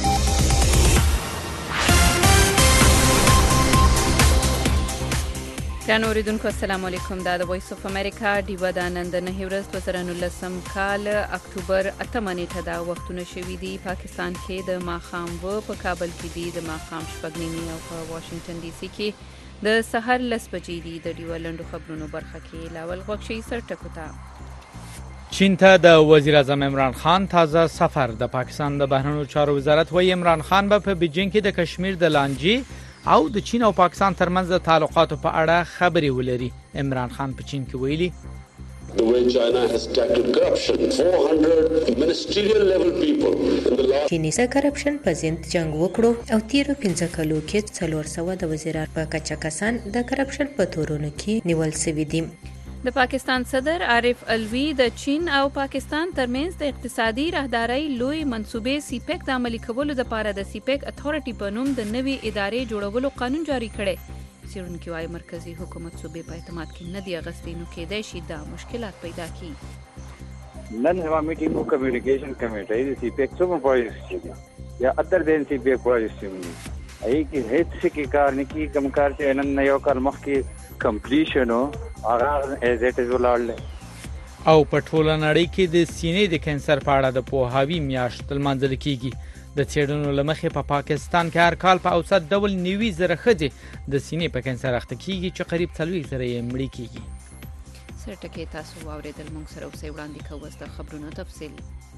ګرانو اوریدونکو السلام علیکم. دا د وایس اف امریکا ډیوه د نن د نهه ورځ دوه زره نولسم کال اکتوبر اتمه نیټه دا وختونه شوي دي. پاکستان کې د ماښام و په کابل کې دي د ماښام شپږ نیمې او په واشنگټن ډي سي کې د سحر لس بجې دي. د ډیوه لنډو خبرونو برخه کې لاول غوږ شئ سر ټکو ته. چین ته د وزیر اعظم عمران خان تازه سفر. د پاکستان د بهرنیو چارو وزارت وايي عمران خان به په بیجینګ کې د کشمیر د لانجې او د چین او پاکستان ترمنځ د تعلقاتو په اړه خبرې ولري. عمران خان په چین کې ویلي The way China has tackled corruption, four hundred ministerial level people in the last چینی سره کرپشن په ضد جنگ وکړو او تیرو پنځه کلو کې څلور سوه د وزیرانو په کچه کسان د کرپشن په تورونو کې نیول شوي دي. د پاکستان صدر عارف الوی د چین او پاکستان ترمنځ د اقتصادي راهدارۍ لوی منصوبې سی پیک د عملي کولو لپاره د سی پیک اتھارټي په نوم د نوې ادارې جوړولو قانون جاری کړي. څېړونکي وايي مرکزی حکومت صوبې په اعتماد کې نه دی اغستې، نو کېدای شي دا مشکلات پیدا کړي. نن هوا میټینګ کمیونیکیشن کمیټې د سی پیک څو پروجیکټ یا اتر دین سی پیک پروجیکټ ای کی هیڅ کې کار نه کی کم کار چې نن یو کال مخکې کمپلیشن او هغه از اټ از ولړل. او په ټوله نړۍ کې د سینې د کانسر په اړه د پوهاوي میاشت لمانځل کیږي. د څېړنو له مخې په پاکستان کې هر کال په اوسط ډول نوي زره ښځې د سینې په کانسر اخته کیږي چې قریب څلوېښت زره یې مړې کیږي. سر ټکي تاسو واورېدل. موږ سره اوسئ وړاندې کوو د خبرونو تفصیل.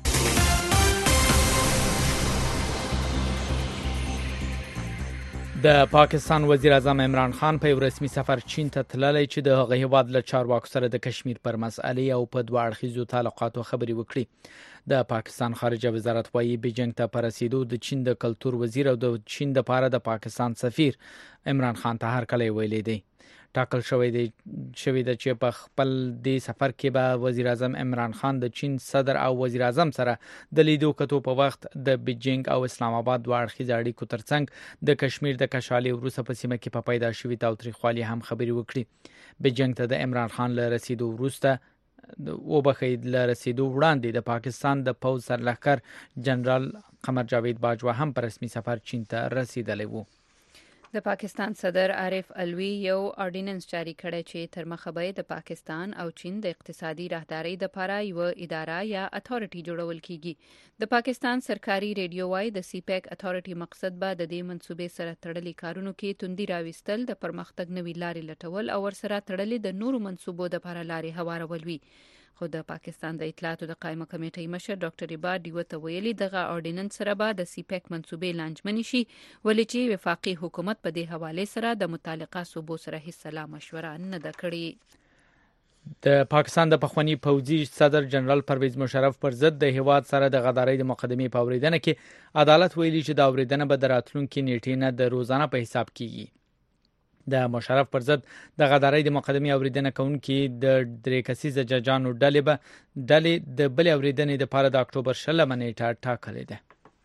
د پاکستان وزیر اعظم عمران خان په یو رسمي سفر چین ته تللی چې د هغه هیواد له چارواکو سره د کشمیر پر مسئلې او په دوه اړخیزو تعلقاتو خبرې وکړي. د پاکستان خارجه وزارت وايي بیجینګ ته پر رسیدو د چین د کلتور وزیر او د چین د پاره د پاکستان سفیر عمران خان ته هر کله ویلي دی. ټاکل شوی دی شوی د چې په خپل دې سفر کې به وزیر اعظم عمران خان د چین صدر او وزیر اعظم سره د لیدو کتو په وخت د بیجینګ او اسلام آباد دوه اړخیز اړیکو ترڅنګ د کشمیر د کشالي وروسته په سیمه کې په پیدا شوی تاوتریخوالي هم خبرې وکړي. بیجینګ ته د عمران خان له رسیدو وروسته او بخید له رسیدو وړاندې د پاکستان د پوځ سرلښکر جنرال قمر جاوید باجوا هم په رسمي سفر چین ته رسیدلی وو. د پاکستان صدر عارف الوی یو اورډیننس جاری کړی چې تر مخه به د پاکستان او چین د اقتصادي راهدارۍ لپاره یو اداره یا اتھارټي جوړول کیږي. د پاکستان سرکاري ریډیو وايي د سی پیک اتھارټي مقصد به د دې منصوبې سره تړلي کارونو کې توندي راوستل، د پرمختګ نوي لارې لټول او ورسره تړلي د نورو منصوبو لپاره لارې هوارول وي. خو د پاکستان د اطلاعاتو د قائمه کمیټې مشر ډاکټر عباد ډیوه ته ویلي دغه اورډیننس سره به د سی پیک منصوبې لانجمنې شي، ولې چې وفاقي حکومت په دې حواله سره د متعلقه صوبو سره هیڅ سلا مشوره نه ده کړې. د پاکستان د پخوانی پوځي صدر جنرال پرویز مشرف پر ضد د هیواد سره د غدارۍ د مقدمې په اوریدنه کې عدالت ویلي چې د اوریدنه به د راتلونکي نیټې نه د روزانه په حساب کیږي. د مشرف پر ضد د غدارۍ د مقدمې اوریدنه کوونکي د درې کسیزه ججانو ډلې به ډلې د بلې اوریدنې لپاره د اکتوبر شلمه نیټه ټاکلې ده.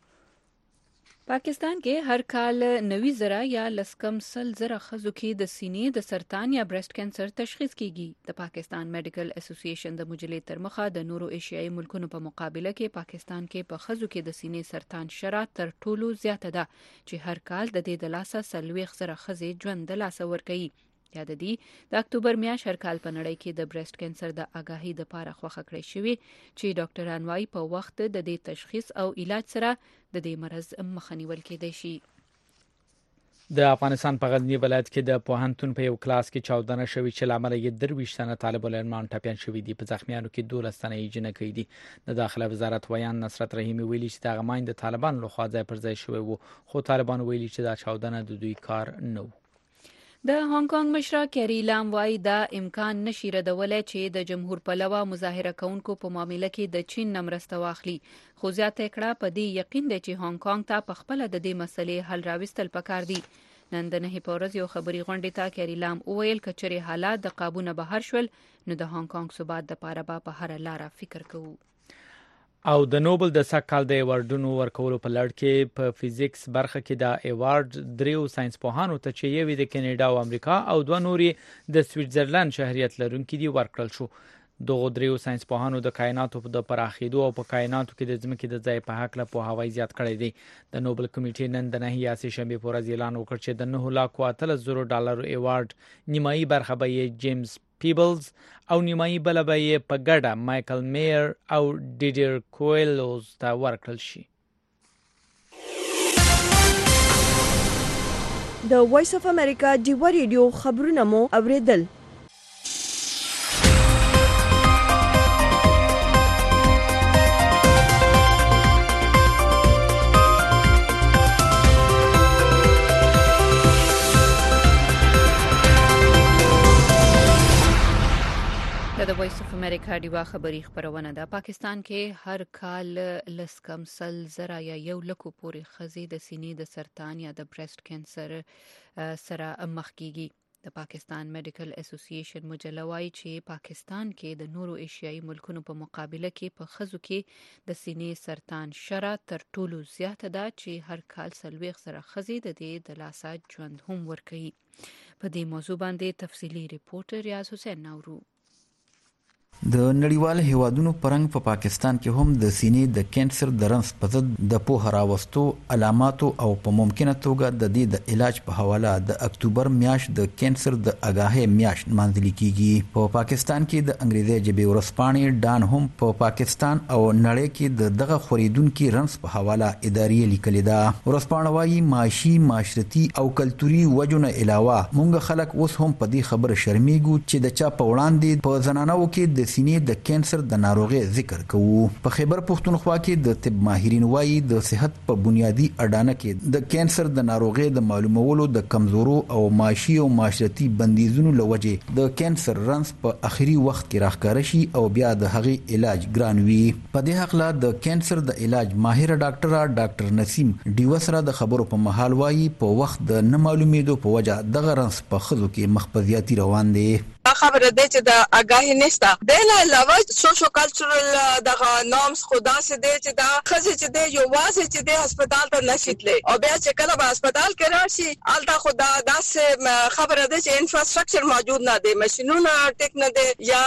پاکستان کې هر کال نوي زره یا لسکم سل زره ښځو کې د سینې د سرطان یا برست کینسر تشخیص کیږي. د پاکستان میډیکل اسوسییشن د مجلې تر مخه د نورو ایشیایي ملکونو په مقابله کې پاکستان کې په ښځو کې د سینې سرطان شرح تر ټولو زیاته ده چې هر کال د دې د لاسه څلوېښت زره ښځې ژوند د لاسه ورکوي. یا د دې د اکتوبر میاشت هر کال په نړۍ کې د برست کینسر د آگاهۍ لپاره خوښه کړې شوې چې ډاکټران وايي په وخت د دې تشخیص او علاج سره د دې مرض مخه نیول کېدای شي. د افغانستان په غزنی ولایت کې د پوهنتون په یو کلاس کې چاودنه شوې چې لامل یې درویشت تنه طالب العلمان ټپیان شوي دي. په زخمیانو کې دولس تنه یې جنکۍ دي. د داخله وزارت ویان نصرت رحیمي ویلي چې دغه ماین د طالبانو لخوا ځای پر ځای شوی وو، خو طالبان ویلي چې دا چاودنه د دوی کار نه و. د هانګ کانګ مشر کیری لام وايي دا امکان نشي ردولای چې د جمهور پلوه مظاهره کوونکو په معاملې کې د چین نمرسته واخلي، خو زیاته کړه په دې یقین دی چې هانګ کانګ ته په خپل د دې مسلې حل راوستل پکار دي. نن د نه پورز یو خبري غونډه ته کیری لام وویل کچري حالات د قابونه بهر شول نو د هانګ کانګ ثبات د پاره به هر لار فکر کوو. او د نوبل د سکهال د ایوارډونو ورکولو په لړ کې په فزیکس برخه کې د ایوارډ دریو ساينس پوهانو ته چې یوې د کینیډا او امریکا او دوه نورې د سویټزرلند شهريت لرونکي دي ورکړل شو. دغه دریو ساينس پوهانو د کائناتو د پراخېدو او په کائناتو کې د ځمکې د ځای په حق له پوهاوی زیات کړی دی. د نوبل کمیټې نن د نهه یاسې شنبه په ورځ اعلان وکړ چې د نه لک اتلس زره ډالر ایوارډ نیمایي برخه به یې جیمز پیبلز او نیمایي بل به یې په ګډه مایکل میر او ډیډیر کویلوز ته ورکړل شي. د وایس اف امریکا ډیوا ریډیو خبرونه مو اوریدل. د وایس اف امریکا ډیوا خبری خبرونه ده. پاکستان کې هر کال لس کم سل زره یا یو لکو پورې خزې د سینې د سرطان یا د برېست کینسر سره مخ کیږي. د پاکستان میډیکل اسوسییشن مجله وايي چې پاکستان کې د نورو ایشیایي ملکونو په مقابله کې په خزو کې د سینې سرطان شره تر ټولو زیاته ده چې هر کال څلوېښت زره خزې د دې د لاسه ژوند هم ورکوي. په دې موضوع باندې تفصیلي ریپورټ ریاض حسین نورو. د نړیوال هیوادونو پرنګ په پاکستان کې هم د سینې د کینسر د رنس په ضد د پوهه راوستو علاماتو او په ممکنه توګه د دې د علاج په حواله د اکتوبر میاشت د کینسر د اگاهي میاشت مانځل کیږي. په پاکستان کې د انګریزي ژبې ورسپانې ډان هم په پاکستان او نړۍ کې د دغه خوریدونکو رنس په حواله اداري لیکل ده. ورسپانه وايي معاشي معاشرتي او کلتوري وجونه علاوه مونږ خلک اوس هم په دې خبره شرمېږو چې د چا په وړاندې په زنانو کې د سینې د کینسر د ناروغي ذکر کوو. په خیبر پښتونخوا کې د طب ماهرین وایي د صحت په بنیادی اډانه کې د کینسر د ناروغي د معلومولو د کمزورو او معاشي او معاشرتي بندیزونو لوجه د کینسر رنس په اخري وخت کې راښکاره شي او بیا د هغې علاج ګران وي. په دې حق لا د کینسر د علاج ماهر ډاکټر ډاکټر نسیم ډیو سره د خبرو په محل وایي په وخت د نه معلومېدو په وجه د رنس په خزو کې مخفضیاتي روان دي. خبره ده چې د اگاهی نشته. د نه علاوه سوشو کلچرل د نورمز خدا سي دي چې دا خزه چې د یو واسه چې د هسپتال ته نشیتلې او بیا چې کله په هسپتال کې راشي الته خدا داسې خبره ده چې انفراستراکچر موجود نه دی، ماشينونه ټیک نه دي یا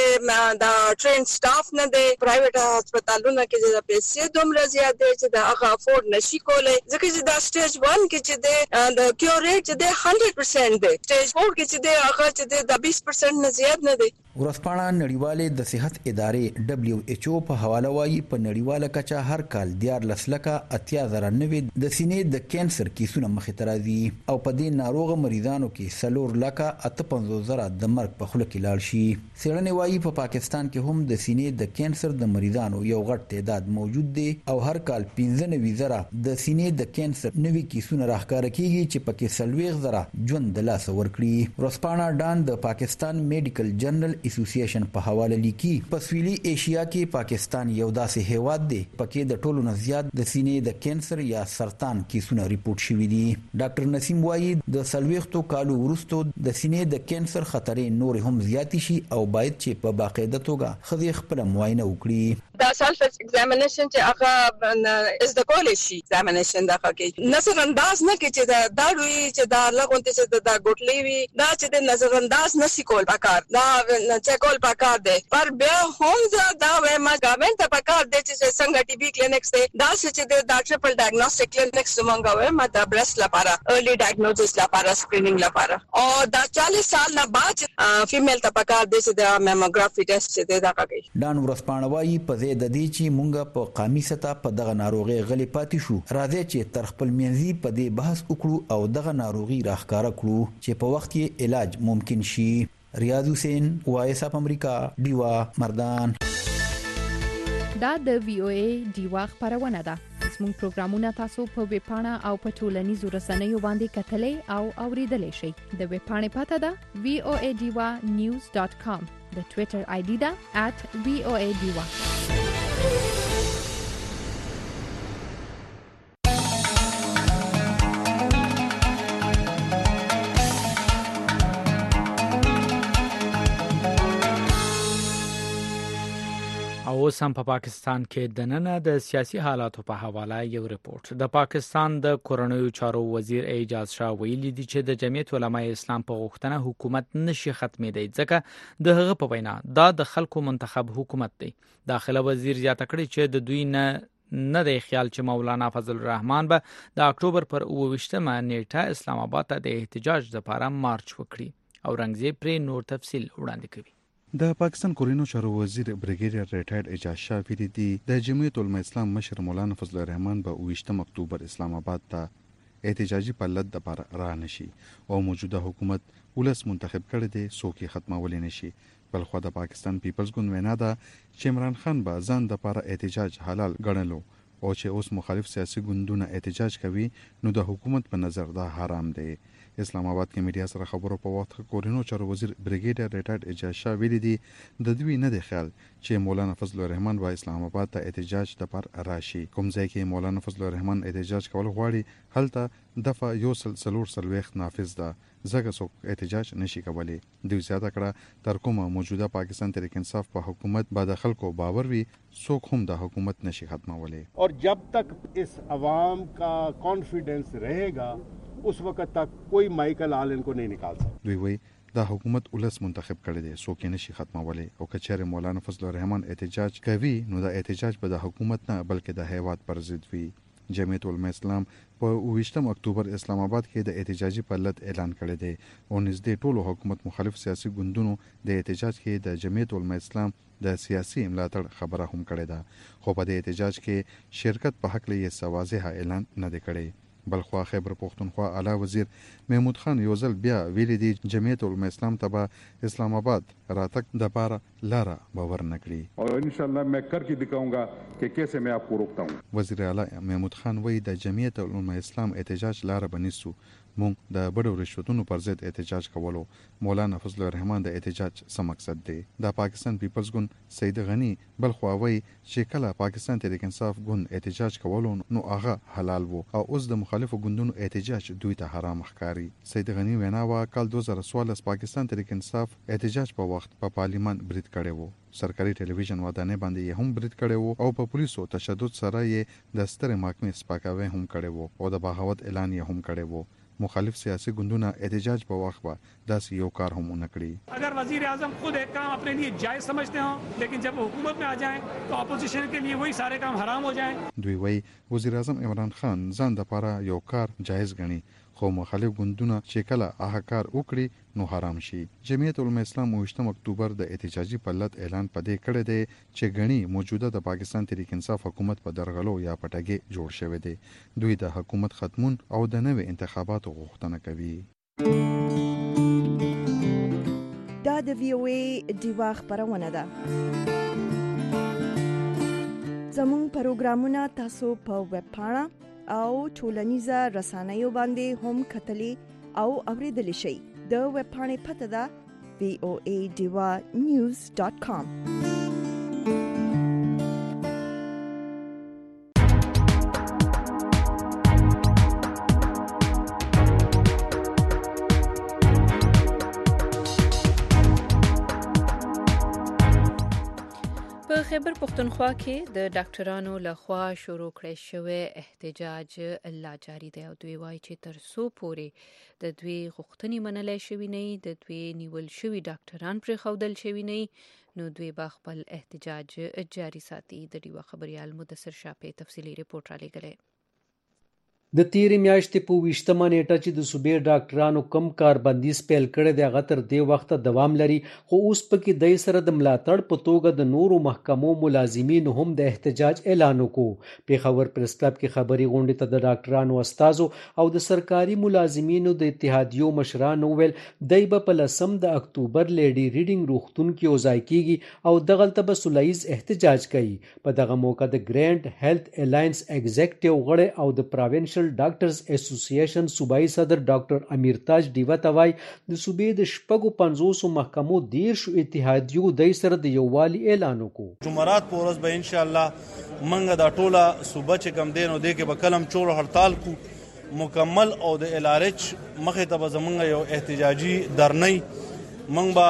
چې د ټرین سټاف نه دی. پرایویټ هسپتالونو کې د پیسې دومره زیات دي چې دا هغه افورد نشي کولای ځکه چې دا سټیج ون کې چې د کیور ریټ چې د صد پرسنټ دی، سټیج فور کې چې د هغه چې د بیس پرسنټ نه زیات نه دی. ورسپانه نړیواله د صحت ادارې دبليو ایچ او په حواله وايي په نړیواله کچه هر کال دیار لسلکه اتیا زره نوي د سینې د کینسر کیسونه مخې ته راځي او په دې ناروغ مریضانو کې سلور لکه اته پنځوس زره د مرګ په خوله کې لاړ شي. څېړنې وايي په پاکستان کې هم د سینې د کینسر د مریضانو یو غټ تعداد موجود دی او هر کال پنځه نوي زره د سینې د کینسر نوي کیسونه راښکاره کیږي چې پکې سلويغ زره ژوند د لاس ورکړي. ورسپانه ډان د پاکستان میډیکل جرنل اسوسییشن په حواله لیکي په سویلي ایشیا کې پاکستان یو داسې هیواد دی پکې د ټولو نه زیات د سینې د کینسر یا سرطان کیسونه ریپورت شوي دي. ډاکټر نسیم وایي د سلويختو کالو وروسته د سینې د کینسر خطرې نور هم زیات شي او باید چې په باقاعده توګه خزې خپل معاینه وکړي. دا سلف ایگزامینیشن چې هغه از د کولج شي ایگزامینیشن دا کوي نظر انداز نه کوي چې دا داړوي چې دا لغونته چې دا ګوټلې وي دا چې د نظر انداز نشي کول پکار دا چکول پکار دی. پر بیا هم دا وایم گورنمنت پکار دی چې څنګه ټي بي کلینکس دی دا چې دا ټریپل ډایګنوستیک کلینکس څنګه وایم دا برست لپاره ارلی ډایګنوزس لپاره سکرینینګ لپاره او دا چالیس سال نه بعد فیمیل ته پکار دی چې دا میموګرافي ټیسټ دی دا کوي. ډان ورسپانوي په د دې چې مونږه په قامي سطح په دغه ناروغي غلي پاتې شو راځي چې تر خپل منځي په دې بحث وکړو او دغه ناروغي راښکاره کړو چې په وخت کې علاج ممکن شي. ریاض حسین وایس اف امریکا ډیوا مردان. دا د وی او ای ډیوا خبرونه ده. زموږ پروګرامونه تاسو په ویب پاڼه او په ټولنیزو رسنیو باندې کتلې او اوریدلای شئ. د ویب پاڼې پته ده وی او ای ډیوا نیوز ډاټ کام. د ټوئیټر آی ډي ده ات وی او ای ډیوا. اوس اوس هم په پاکستان کې د نن د سیاسي حالاتو په حواله یو ریپورت. د پاکستان د کورنیو چارو وزیر اعجاز شاه ویلي دی چې د جمعیت علماء اسلام په غوښتنه حکومت نشي ختمېدی ځکه د هغه په وینا دا د خلکو منتخب حکومت دی. داخله وزیر زیاته کړې چې د دوی نه نه دی خیال چې مولانا فضل الرحمن به د اکتوبر پر اوویشتمه نیټه اسلام آباد ته د احتجاج لپاره مارچ وکړي. او رنګزی پرې نور تفصیل وړاندې کوي. د پاکستان کورنیو چارو وزیر بریګیډیر ریټایرډ اعجاز شاه ویلي دی د جمعیت علماء اسلام مشر مولانا فضل الرحمن به اوویشتم اکتوبر اسلام آباد ته احتجاجي پلت د بار را نشي او موجوده حکومت ولس منتخب کړي دي سوکي ختمول نشي. بل خو د پاکستان پیپلز ګوند وینا ده چې عمران خان به ځان د لپاره احتجاج حلال ګڼلو او چې اوس مخالف سیاسي ګوندونه احتجاج کوي نو د حکومت په نظر دا حرام دی. اسلام آباد کې میډیا سره خبرو په وخت کورنیو چارو وزیر بریګیډیر ریټایرډ اعجاز شاه ویلي دی د دوی نه دی خیال چې مولانا فضل الرحمن به اسلام آباد ته احتجاج لپاره راشي. کوم ځای کې مولانا فضل الرحمن احتجاج کول غواړي هلته دفعه یو سلور سلويخت نافذ ده ځکه څوک احتجاج نشي کولی. دوی زیاته کړه تر کومه موجوده پاکستان تحریک انصاف په حکومت به د خلکو باور وي څوک هم د حکومت نشي ختمولی. اور جب تک اس عوام کا کانفیڈنس رہے گا اس وقت تک کوئی مائیکل آل ان کو نہیں نکال سکتا. دوی وی دا حکومت ولس منتخب کړي دي څوک نشي ختمولی او کچېره مولانا فضل الرحمن احتجاج کوي نو دا احتجاج به د حکومت نه بلکې د هیواد پر ضد وي. جمعیت علماء اسلام په اوویشتم اکتوبر اسلام آباد کې د احتجاجي پلت اعلان کړی دی او نږدې ټولو حکومت مخالف سیاسي ګوندونو د احتجاج کې د جمعیت علماء اسلام د سیاسي ملاتړ خبره هم کړې ده خو په دې احتجاج کې شرکت په حق لې واضح اعلان نه دی کړی. بلخوا خیبر پختونخوا اعلی وزیر محمود خان یو ځل بیا ویلي دی جمعیت علماء اسلام ته اسلام آباد راتک د پاره لاره باور نکړي اور ان شاء الله میں کر کے دکھاؤں گا کہ کیسے میں آپ کو روکتا ہوں. وزیر اعلی محمود خان وایي د جمعیت علماء اسلام احتجاج لاره بنیسو مونږ د بډو رشوتونو پر ضد احتجاج کولو. مولانا فضل الرحمن د احتجاج څه مقصد دی؟ د پاکستان پیپلز ګوند سید غنی بلخوا وایي چې کله پاکستان تحریک انصاف ګوند احتجاج کولو نو هغه حلال وو او اوس د مخالفو ګوندونو احتجاج دوی ته حرام ښکاري. سید غنی وینا وا کال دوه زره څوارلس پاکستان تحریک انصاف احتجاج په وخت په پارلیمان برید کړی وو. سرکاري ټلویزیون ودانې باندې یې هم برید کړی وو او په پولیسو تشدد سره یې د سترې محکمې سپکاوی هم کړی وو او د بغاوت اعلان یې هم کړی وو. مخالف سیاسی گوندونه احتجاج په وخت با داسې یو کار هم نه کړی. اگر وزیر اعظم خود ایک کام اپنے لیے جائز سمجھتے ہوں لیکن جب حکومت میں آ جائیں تو اپوزیشن کے لیے وہی سارے کام حرام ہو جائیں. دوی وی وزیر اعظم عمران خان ځان د پاره یو کار جایز غني خو مخالف ګوندونه چې کله هغه کار وکړي نو حرام شي. جمعیت علماء اسلام اوویشتم اکتوبر د احتجاجي پلت اعلان پدې کړی دی چې غني موجوده د پاکستان تحریک انصاف حکومت په درغلو یا پټګي جوړ شوی دی. دوی د حکومت ختمون او د نوې انتخاباتو غوښتنه کوي. دا د وی او ای دیوا خبرونه ده. زموږ پروګرامونه تاسو په ویب پاڼه او ټولنیزه رسنیو باندې هم کتلی او اوریدلی شئ. د ویب پاڼې پته ده وی او ای دیوا نیوز ډاٹ کام. په خیبر پختونخوا کې د ډاکټرانو لخوا شروع کړی شوی احتجاج لا جاری دی او دوی وایي چې تر څو پورې د دوی غوښتنې منلای شوي نه د دوی نیول شوي ډاکټران پرېښودل شوي نه نو دوی به خپل احتجاج جاری ساتي. د ډیوا خبریال مدثر شاه په تفصیلي ریپورت را لېږلی. د تیرې میاشتې په ویشتمه نیټه چې د صوبې ډاکټرانو کم کار بندیز پیل کړی دی هغه تر دې وخته دوام لري خو اوس پکې دی سره د ملاتړ په توګه د نورو محکمو ملازمینو هم د احتجاج اعلان وکړو. پیښور پریس کلب کې خبري غونډې ته د ډاکټرانو استازو او د سرکاري ملازمینو د اتحادیو مشرانو ویل دی به په لسم د اکتوبر لیډي ریډینګ روغتون کې وځای کیږي او دغلته به سولهییز احتجاج کوي. په دغه موقع د ګرینډ هیلث الاینس ایگزیکټیو غړی او د پروینشل ډاکټرز اسوسییشن صوبایي صدر ډاکټر امیر تاج ډیوه ته وایي د صوبې د شپږو پنځوسو محکمو دیرشو اتحادیو دی سره د یووالي اعلان وکړو. جمعرات په ورځ به انشاءالله موږ دا ټوله صوبه چې کم دی نو دی کې به کلم چور هړتال کو مکمل او د ال ار ایچ مخې ته به زمونږ یو احتجاجي درنۍ موږ به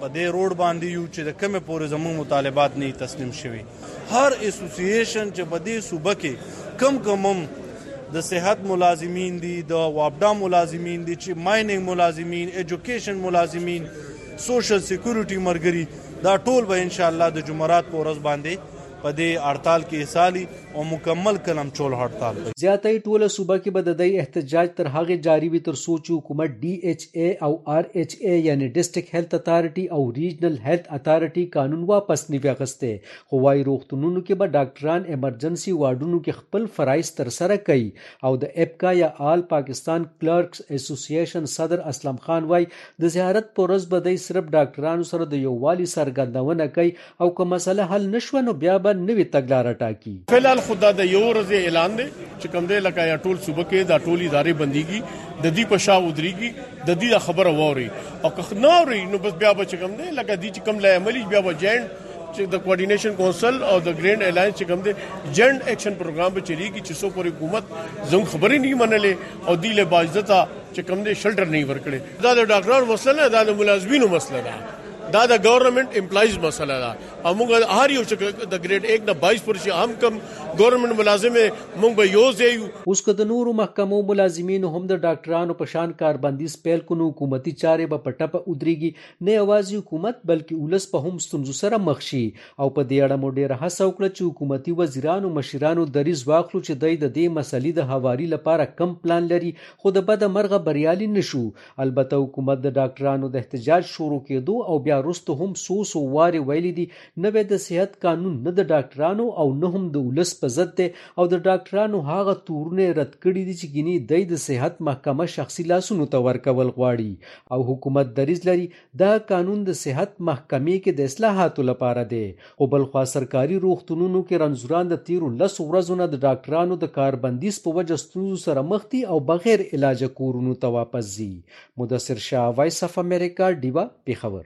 په دې روډ باندې یو چې د کومه پورې زموږ مطالبات نه تسلیم شوي. هر اسوسییشن چې په دې صوبه کې کم کم د صحت ملازمین دي، د وابډا ملازمین دي، چې مایننګ ملازمین، ایجوکیشن ملازمین، سوشل سیکورټي مرګري، دا ټول به ان شاء الله د جمعرات په ورځ باندې په دې هړتال کې حصالي او مکمل کلم چول هړتال وي. زیاتې ټوله صوبه کې به د دې احتجاج تر هغه جاری وي تر څو چې حکومت ډي ایچ اے او آر ایچ اے یعنی ډسټرکټ هیلث اتھارټي او ریجنل هیلث اتھارټي قانون واپس نیوي اخیسته. خو وايي روغتونونو کې به ډاکټران ایمرجنسي وارډونو کې خپل فرایض تر سره کوي. او د اپکا یا آل پاکستان کلرکس اسوسییشن صدر اسلم خان وايي د زیارت پر ورځ به د صرف ډاکټرانو سره د یووالي څرګندونه کوي او که مسله حل نشو نو بیا به نوې تګلارې ټاکي. فلحال خدا د یو ورځې اعلان دی چې کوم دی لکه یا ټول صوبه کې دا ټول ادارې بنديږي، د دې په شا ودرېږي، د دې خبره ووري او که نه ووري نو بس بیا به کوم دی لکه دې چې کوم لا عملي بیا به جاینټ چې د کوارډینیشن کونسل او د ګرینډ الاینس چې کوم دی جاینټ ایکشن پروګرام به چلیږي چې څو پر حکومت زموږ خبرې نه منلې او دی له باعزته چې کوم دی شلټر نه ورکړي. دا د ډاکټرانو مسله نه، دا د ملازمینو مسله ده، دا د گورنمنٹ امپلایز مسله ده. او موږ هر یو چې د ګریډ یک نه باییس پرسنټ هم کم گورنمنٹ ملازم موږ به یو ځای. اوس که د نورو محکمو ملازمینو هم د ډاکټرانو په شان کاربندیز پیل کونو حکومتي چارې به په ټپه ودرېږي. نه یوازې حکومت بلکې ولس په هم ستونزو سره مخ شي. او په دې اړه مو ډېره هڅه وکړه چې حکومتي وزیرانو مشرانو دریځ واخلو چې دوی د دې مسلې د هواري لپاره کم پلان لري، خو د بده مرغه بریالي نشو. البته حکومت د ډاکټرانو د احتجاج شروع کېدو او بیا وروسته هم سو سو واري ویلي دي نوې د صحت قانون نه د ډاکټرانو او نه هم د ولس په ضد دی او د ډاکټرانو هغه تورونه رد کړي دي چې ګینی د د صحت محکمه شخصي لاسونو ته ورکول غواړي. او حکومت دریځ لري دا قانون د صحت محکمې کې د اصلاحاتو لپاره دی. او بلخوا سرکاري روغتونونو کې رنځوران د تیرو لس ورځو نه د ډاکټرانو د کاربندیز په وجه ستونزو سره مخ دي او بغیر علاج کورونو ته واپس ځي. مدثر شاه، وایس اف امریکا، ډیوا، پیښور.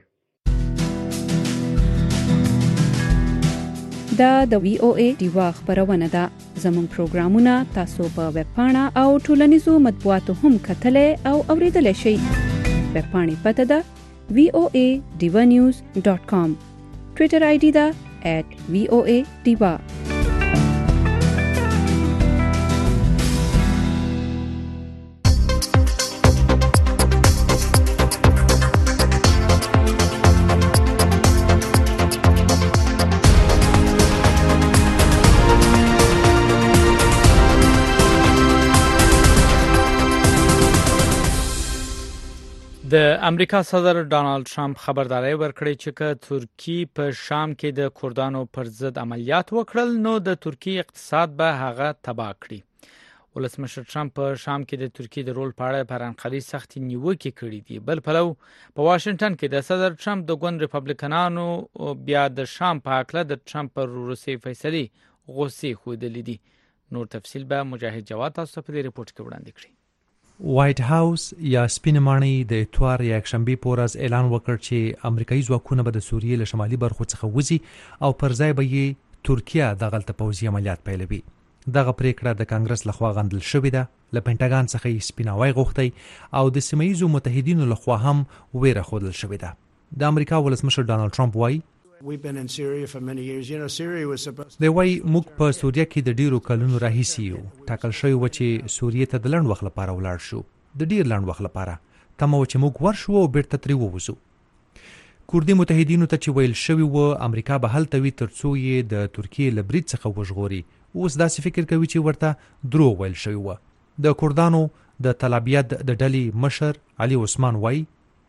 دا د وی او ای ډیوا خبرونه ده. زموږ پروګرامونه تاسو په ویب پاڼه او ټولنیزو مطبوعاتو هم کتلای او اوریدلای شئ. ویب پاڼې پته ده وی او ای ډیوا نیوز ډاٹ کام. ټویټر آی ډي ده ایٹ وی او ای ډیوا. د امریکا صدر ډانلډ ټرمپ خبرداري ورکړې چې که ترکی په شام کې د کردانو پر ضد عملیات وکړل نو د ترکی اقتصاد به هغه تباه کړي. ولسمشر ټرمپ په شام کې د ترکی د رول په اړه پر انقري سختي نیوکې کړې دي. بل پلو په واشنگټن کې د صدر ټرمپ د ګوند ریپبلیکنانو بیا د شام په اړه د ټرمپ پر روسي فیصلې غوسې خوده لیدي. نور تفصیل به مجاهد جواد تاسو په دې ریپورت کې وړاندې کړي. وایټ هاوس یا سپین ماڼۍ د اتوار یا یکشنبه په ورځ اعلان وکړ چې امریکایي ځواکونه به د سوریې له شمالي برخو څخه وځي او پر ځای به یې ترکیه دغلته پوځي عملیات پیلوي. دغه پریکړه د کانګرس لخوا غندل شوې ده. له پینټاګان څخه یې سپیناوی غوښتی او د سیمه‌ییزو متحدینو لخوا هم ویره ښودل شوې ده. د امریکا ولسمشر ډانلډ ټرمپ وایي دی وایي موږ په سوریه کې د ډیرو کلونو راهیسې یو. ټاکل شوی و چې سوریې ته د لنډ وخت لپاره ولاړ شو، د ډیر لنډ وخت لپاره. تمه و چې موږ ورشو او بیرته ترې ووځو. کوردي متحدینو ته چې ویل شوي و امریکا به هلته وي تر څو یې د ترکیې له برید څخه وژغوري، اوس داسې فکر کوي چې ورته دروغ ویل شوي و. د کردانو د طلبیت د ډلې مشر علي عثمان وایي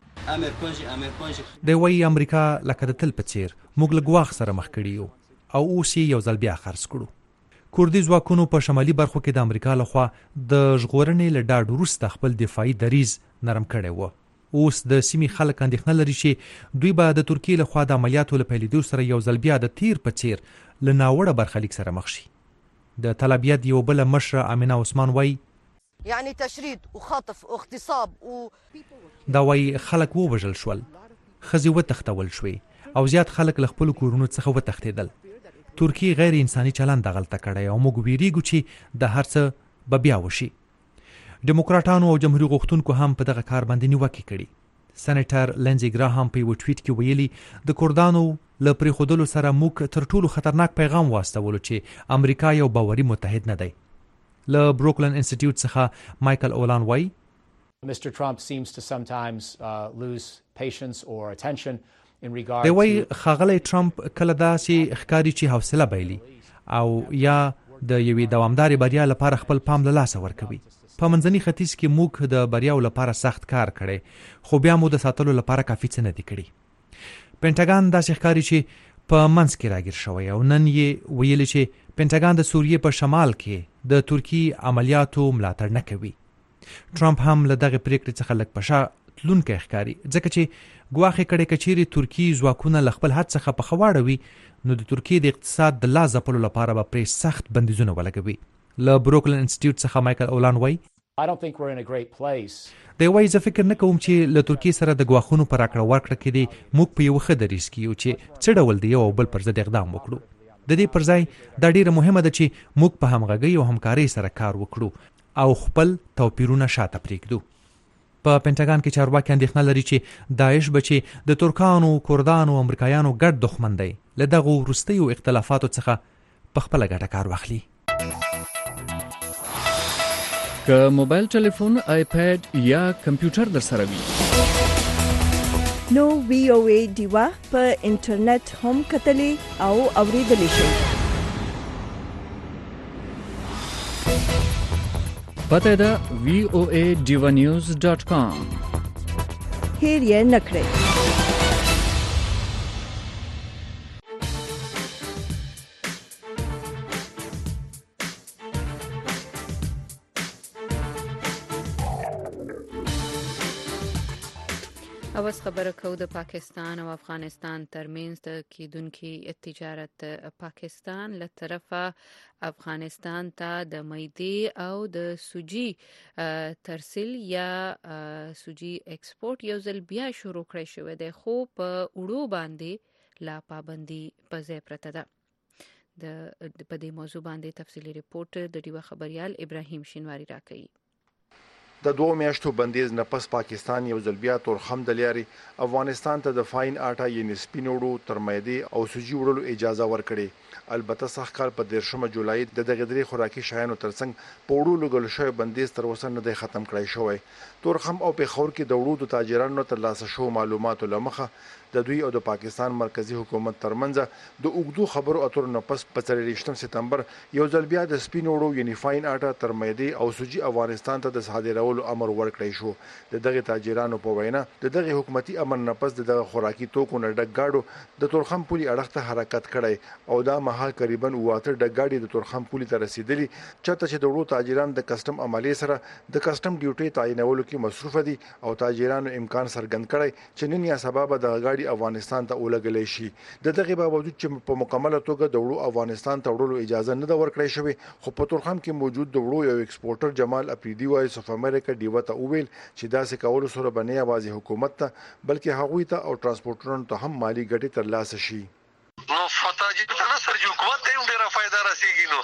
دی وایي امریکا لکه د تل په څیر موږ له ګواښ سره مخ کړي یو او اوس یې یو ځل بیا خرڅ کړو. کوردي ځواکونو په شمالي برخو کې د امریکا لخوا د ژغورنې له ډاډ وروسته خپل دفاعي دریځ نرم کړی و. اوس د سیمې خلک اندېښنه لري چې دوی به د ترکیې لخوا د عملیاتو له پیلېدو سره یو ځل بیا د تیر په څیر له ناوړه برخلیک سره مخ شي. د طلبیت یو بله مشره امینه عثمان وایي یعنی تشرید او خطف او اغتصاب او دا وایي خلک ووژل شول، ښځې وتښتول شوې او زیات خلک له خپلو کورونو څخه وتښتېدل. ترکیې غیر انساني چلند دغلته کړی او موږ ویریږو چې د هر څه به بیا وشي. ډیموکراټانو او جمهوریت غوښتونکو هم په دغه کار باندې نیوکې کړي. سېنیټر لینزي ګراهام په یو ټویټ کې ویلي د کردانو له پریښودلو سره موږ تر ټولو خطرناک پیغام واستولو چې امریکا یو باوري متحد نه دی. له بروکلن انسټیټیوټ څخه مایکل اولان وایي Mister Trump seems to sometimes uh, lose patience or attention in regard دی وایي to ښاغلی ټرمپ کله داسې ښکاري چې حوصله بایلي او یا د یوې دوامدارې بریا لپاره خپل پام له لاسه ورکوي. په منځني ختیځ کې موږ د بریاو لپاره سخت کار کړی خو بیا مو د ساتلو لپاره کافي څه نه دي کړي. پینټاګان داسې ښکاري چې په منځ کې راګیر شوی او نن یې ویلي چې پینټاګان د سوریې په شمال کې د ترکی عملیاتو ملاتړ نه کوي. ټرمپ هم له دغه پریکړې څخه لږ په شا تلونکی ښکاري ځکه چې ګواښ یې کړی که چیرې ترکي ځواکونه له خپل حد څخه په ښه واړوي نو د ترکیې د اقتصاد د لا ځپلو لپاره به پرې سخت بندیزونه ولګوي. له بروکلن انسټیټیوټ څخه مایکل اولان وایي I don't think we're in a great place. دی وایي زه فکر نه کوم چې له ترکیې سره د ګواښونو په راکړه ورکړه کې دی موږ په یوه ښه دریځ کې یو چې څه ډول د یو او بل پر ضد اقدام وکړو. د دې پر ځای دا ډیره مهمه ده چې موږ په همغږۍ او همکارۍ سره کار وکړو او خپل توپیرونه شاته پرېږدو. په پینټاګان کې چارواکي اندېښنه لري چې داعش به چې د ترکانو، کردانو او امریکایانو ګډ دښمن دی له دغو وروستیو اختلافاتو څخه په خپله ګټه کار واخلي. که موبایل ټلیفون، آیپیډ یا کمپیوټر در سره وي نو وی او ای ډیوا په انټرنیټ هم کتلی او اوریدلی شئ. پته ده وی او ای ډیوا نیوز ډاٹ کام. هیر یې نکړئ. اوس خبره کوو د پاکستان او افغانستان ترمنځ د کیدونکي تجارت. پاکستان له طرفه افغانستان ته د میدې او د سوجي ترسیل یا سوجي ایکسپورت یو ځل بیا شروع کړی شوی دی خو په وړو باندې لا پابندي په ځای پرته ده. د په دې موضوع باندې تفصیلي ریپورت د ډیوه خبريال ابراهیم شینواری راکوي. د دوه میاشتو بندیز نه پس پاکستان یو ځل بیا تورخم د لاري افغانستان ته د فاین آټا یعنی سپینوړو تر میدې او سوجي وړلو اجازه ورکړي. البته سخت کال په دیرشمه جولای د دغه درې خوراکي شیانو ترڅنګ په وړو لګل شوی بندیز تر اوسه نه دی ختم کړی شوی. تورخم او پیښور کې د وړو د تاجرانو تر لاسه شو معلوماتو لمخه د دوی او د پاکستان مرکزی حکومت ترمنځ د اوږدو خبرو اترو نه پس په څلوېښتم سپتمبر یو ځل بیا د سپینوړو یعنی فاین آټا تر میدې او سوجي افغانستان ته د صادرولو امر ورکړی شو. د دغه تاجرانو په وینا د دغه حکومتي امر نه پس دغه خوراکي توکو نه ډک گاډو د تورخم پولي اړخ ته حرکت کړی او دا مهال تقریبا واته ډک گاډي د تورخم پولي ته رسیدلی چاته چې د وړو تاجران د کسٹم عملیې سره د کسٹم ډیوټي تعینولو کې مصروف دي او تاجرانو امکان څرګند کړی چې نن یا سبب د غاډي افغانستان ته ولګلې شي. د دغه باوجود چې په مکمله توګه د وړو افغانستان ته وړلو اجازه نه ده ورکړی شوې خو په تورخم کې موجود د وړو یو ایکسپورټر جمال اپریدي وایي سف امریکا ډیوه ته وویل چې داسې کولو سره به نه یوازې حکومت ته بلکې هغوی ته او ترانسپورټرونو ته هم مالی ګټې ترلاسه شي. نو فتاجی ته نه سر جو حکومت ته ډیره فائدہ راسیږي نو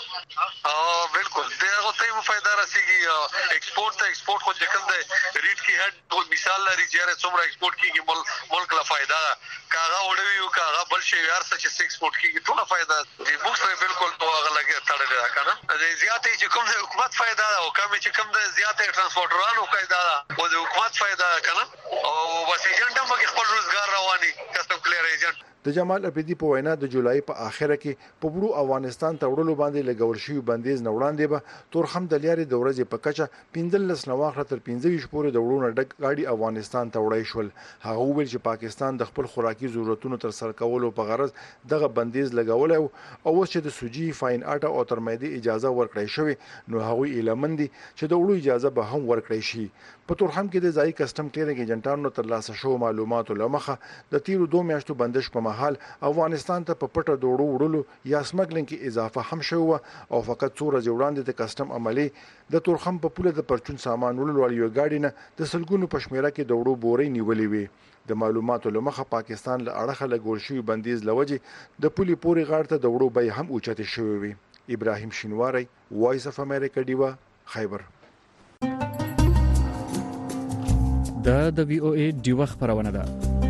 او بالکل دغه ته فائدہ راسیږي ایکسپورت ته ایکسپورت خو ځکه د ریټ کی هډ په مثال لري چې څومره ایکسپورت کیږي ملک ملک لا فائدہ کاغه وړوي او کاغه بل شي یار څه چې ایکسپورت کیږي ټول فائدہ دی موږ سره بالکل توغه لګي تړلې راکنه د زیاتې چې کوم د حکومت فائدہ او کم چې کوم د زیاتې ترانسپورټرانو فائدہ او د حکومت فائدہ کنه او بس ایجنټ هم خپل روزګار رواني کسٹم کلیر ایجنټ. د جمال اپریدي په وینا د جولای په اخره کې په وړو افغانستان ته وړلو باندې لګول شوی بندیز نه وړاندې به تورخم د لیاري د ورځې په کچه پنځلس نواخره تر پنځه ویشت پورې د وړو نه ډک گاډي افغانستان ته وړای شول. هغه ویل چې پاکستان د خپل خوراکي ضرورتونو تر سره کولو په غرض دغه بندیز لګول او اوس چې د سوجي فاین آټا او تر میدې اجازه ورکړی شوی نو هغه ایلمن دي چې د وړو اجازه به هم ورکړی شي. په تورخم کې د ځای کسٹم کلیرنګ ایجنټانو تر لاسه شو معلوماتو لمخه د تیرو دوه میاشتو بندش په محل افغانستان ته په پټه دوړو وړلو یا سمګلینګ کې اضافه هم شوه او فقط څو ورځې وړاندې د کسٹم عملی د تورخم په پوله د پرچون سامان وړلو یو گاډي نه د سلګونو پښمیره کې دوړو بوري نیولې وي. د معلوماتو لمخه پاکستان له اړخه لګول شوی بندیز لوجه د پولي پوري غاړه ته دوړو به هم اوچته شوی وي. ابراهیم شینواری وایس اف امریکا ډیوا خیبر. دا د وی او ای ډیوه خبرونه ده.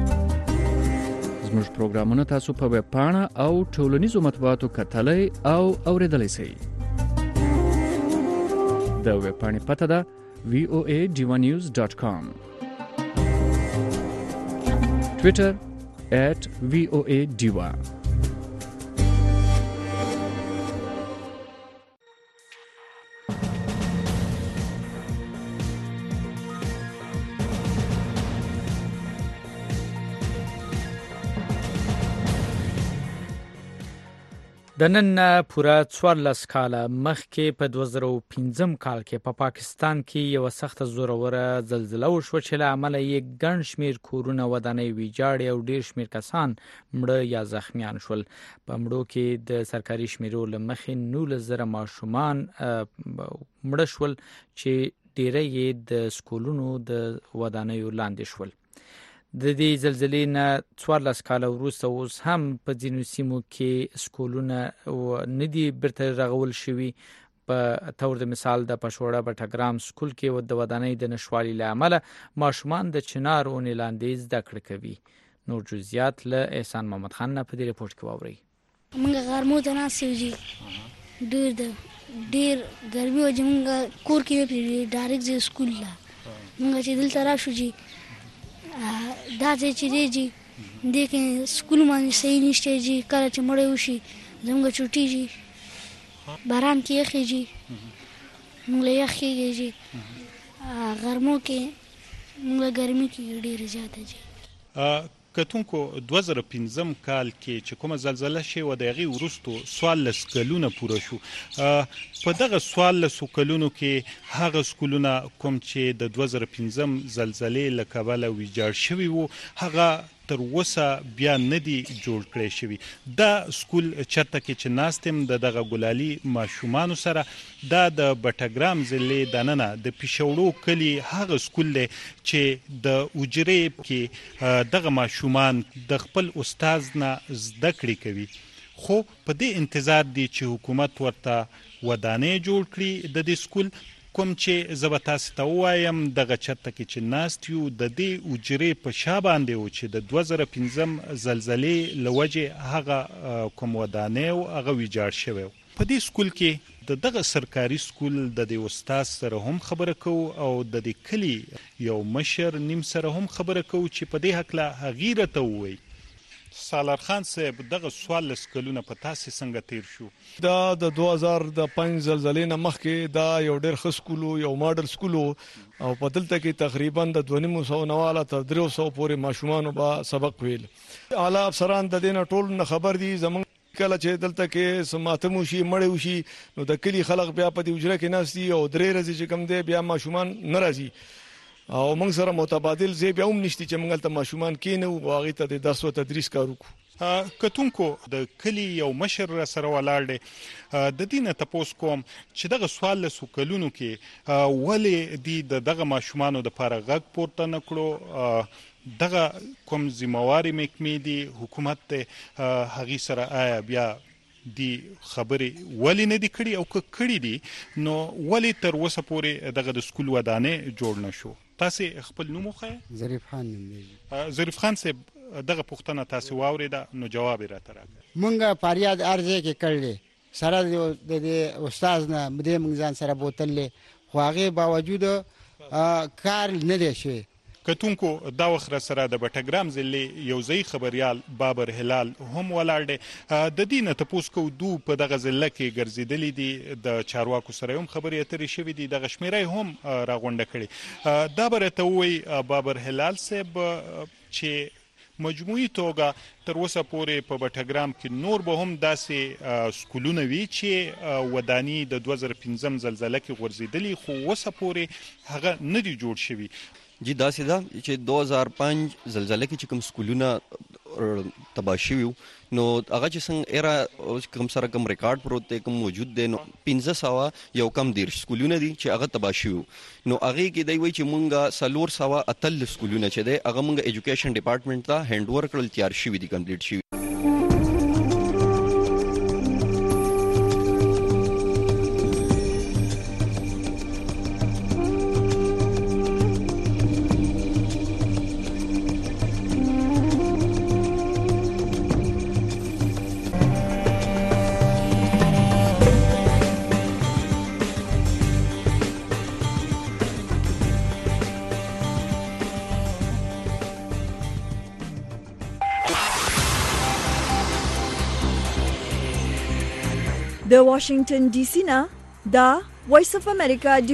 زموږ پروګرامونه تاسو په ویب پاڼه او ټولنیزو مطبوعاتو کتلای او اوریدلای شئ. د ویب پاڼې پته ده وی او ای ډیوه نیوز ډاټ کام. ټویټر at وی او ای ډیوه. د نن پوره څوارلس کاله مخکې په دوه زره او پنځم کال کې په پا پاکستان کې یو سخت زوروره زلزلہ وشوه چې له امله یې ګڼ شمېر کورونه ودانۍ ویجاړې او ډېر شمېر کسان مړه یا زخمیان شول. په مړو کې د سرکاري شمیرو له مخې نولس زره ماشومان مړه شول چې ډېری یې د سکولونو د ودانیو لاندې شول. د دې زلزلې نه څوارلس کاله وروسته اوس هم په ځینو سیمو کې سکولونه نه دي بیرته رغول شوي. په تور د مثال د پشوړه بټګرام سکول کې د ودانۍ د نشوالي له امله ماشومان د چنار ونې لاندې زده کړه کوي. نور جزئیات له احسان محمد خان نه په دې رپورټ کې واورئ. موږ غرمو ته ناست یو جی ډېر د ډېر ګرمي وه چې موږ کور کې وپرېږدو ډایرکټ ځو سکول ته. موږ چې دلته راشو جي دا ځای چې دی جي دې کې سکول باندې صحیح نشته جي. کله چې مړی وشي زموږ چوټي جي باران کې یخې جي موږ له یخ کېږي جي. غرمو کې موږ ګرمي کې ډېره زیاته جي. کتونکو دوه زره پنځم کال کې چې کومه زلزله شوې وه د هغې وروستو څوارلس کلونه پوره شو. په دغه څوارلسو کلونو کې هغه سکولونه کوم چې د دوه زره پنځم زلزلې له کبله ویجاړ شوي وو هغه تر اوسه بیا نه دي جوړ کړی شوي. دا سکول چېرته کې چې ناست یم د دغه ګلالي ماشومانو سره دا د بټګرام ضلعې دننه د پیشوړو کلي هغه سکول دی چې د اجرې کې دغه ماشومان د خپل استاد نه زده کړې کوي. خو په دې انتظار دی چې حکومت ورته ودانۍ جوړ کړي د دې سکول کوم چې زه به تاسې ته ووایم دغه چېرته کې چې ناست یو د دې اجرې په شا باندې و چې د دوه زره پنځم زلزلې له وجې هغه کوم ودانۍ و هغه ویجاړ شوی و. په دې سکول کې د دغه سرکاري سکول د دې استاد سره هم خبره کوو او د دې کلي یو مشر نیم سره هم خبره کوو چې په دې هکله هغې راته ووایي. سالار خان صاحب دغه څوارلس کلونه په تاسې څنګه تیر شو؟ دا د دوه زره پنځ زلزلې نه مخکې دا یو ډېر ښه سکول و، یو ماډل سکول و او په دلته کې تقریبا د دوه نیم سوه نه واله تر درېو سوو پورې ماشومانو به سبق ویل. اعلی افسران د دې نه ټول نه خبر دي. زموږ کله چې دلته کې څه ماتم وشي مړی وشي نو د کلي خلک بیا په دې حجره کې ناست دي او درې ورځې چې کوم دی بیا ماشومان نه راځي او موږ سره متبادل ځای بیا هم نشته چې موږ هلته ماشومان کېنو او هغې ته د درس و تدریس کار وکړو. کتونکو د کلي یو مشر را سره ولاړ دی. د دې نه تپوس کوم چې دغه څوارلسو کلونو کې ولې دې د دغه ماشومانو دپاره غږ پورته نه کړو؟ دغه کوم ذمهوارې محکمې دي حکومت دی هغې سره آیا بیا دی خبرې ولې نه دي کړي او که کړي دي نو ولې تر اوسه پورې دغه د سکول ودانۍ جوړ نه شو؟ تاسې خپل نوم وښایه. ظریف خان نوم دی. ظریف خان صاحب دغه پوښتنه تاسې واورېده نو جواب یې راته راکړه. مونږ فریاد هر ځای کې کړلی سره د دې استاد نه دې مونږ ځان سره بوتللی خو هغې باوجود کار نه دی شوی. کتونکو دا وخت را سره د بټګرام ضلعې یو ځایي خبریال بابر هلال هم ولاړ دی. د دې نه تپوس کوو دو په دغه ضلع کې ګرځېدلي دي د چارواکو سره هم خبرې اترې شوي دي دغه شمېره هم راغونډه کړې. دا به راته ووایي بابر هلال صاحب چې مجموعي توګه تر اوسه پورې په بټګرام کې نور به هم داسې سکولونه وي چې وداني د دوه زره پنځم زلزله کې غورځېدلي خو اوسه پورې هغه نه دي جوړ شوي. جی داسې ده چې دوه زره پنځ زلزله کې چې کوم سکولونه تباه شوي وو نو هغه چې څنګه ایره کوم سره کوم ریکارډ پروت دی کوم موجود دی نو پنځه سوه یو کم دېرش سکولونه دي چې هغه تباه شوي وو. نو هغې کې دی وایي چې مونږ څلور سوه اتلس سکولونه چې دی هغه مونږ ایجوکیشن ډپارټمنټ ته هینډ اوور کړل تیار شوي دي کمپلیټ شوي. د واشنگټن ډي سي نه دا وایس اف امریکا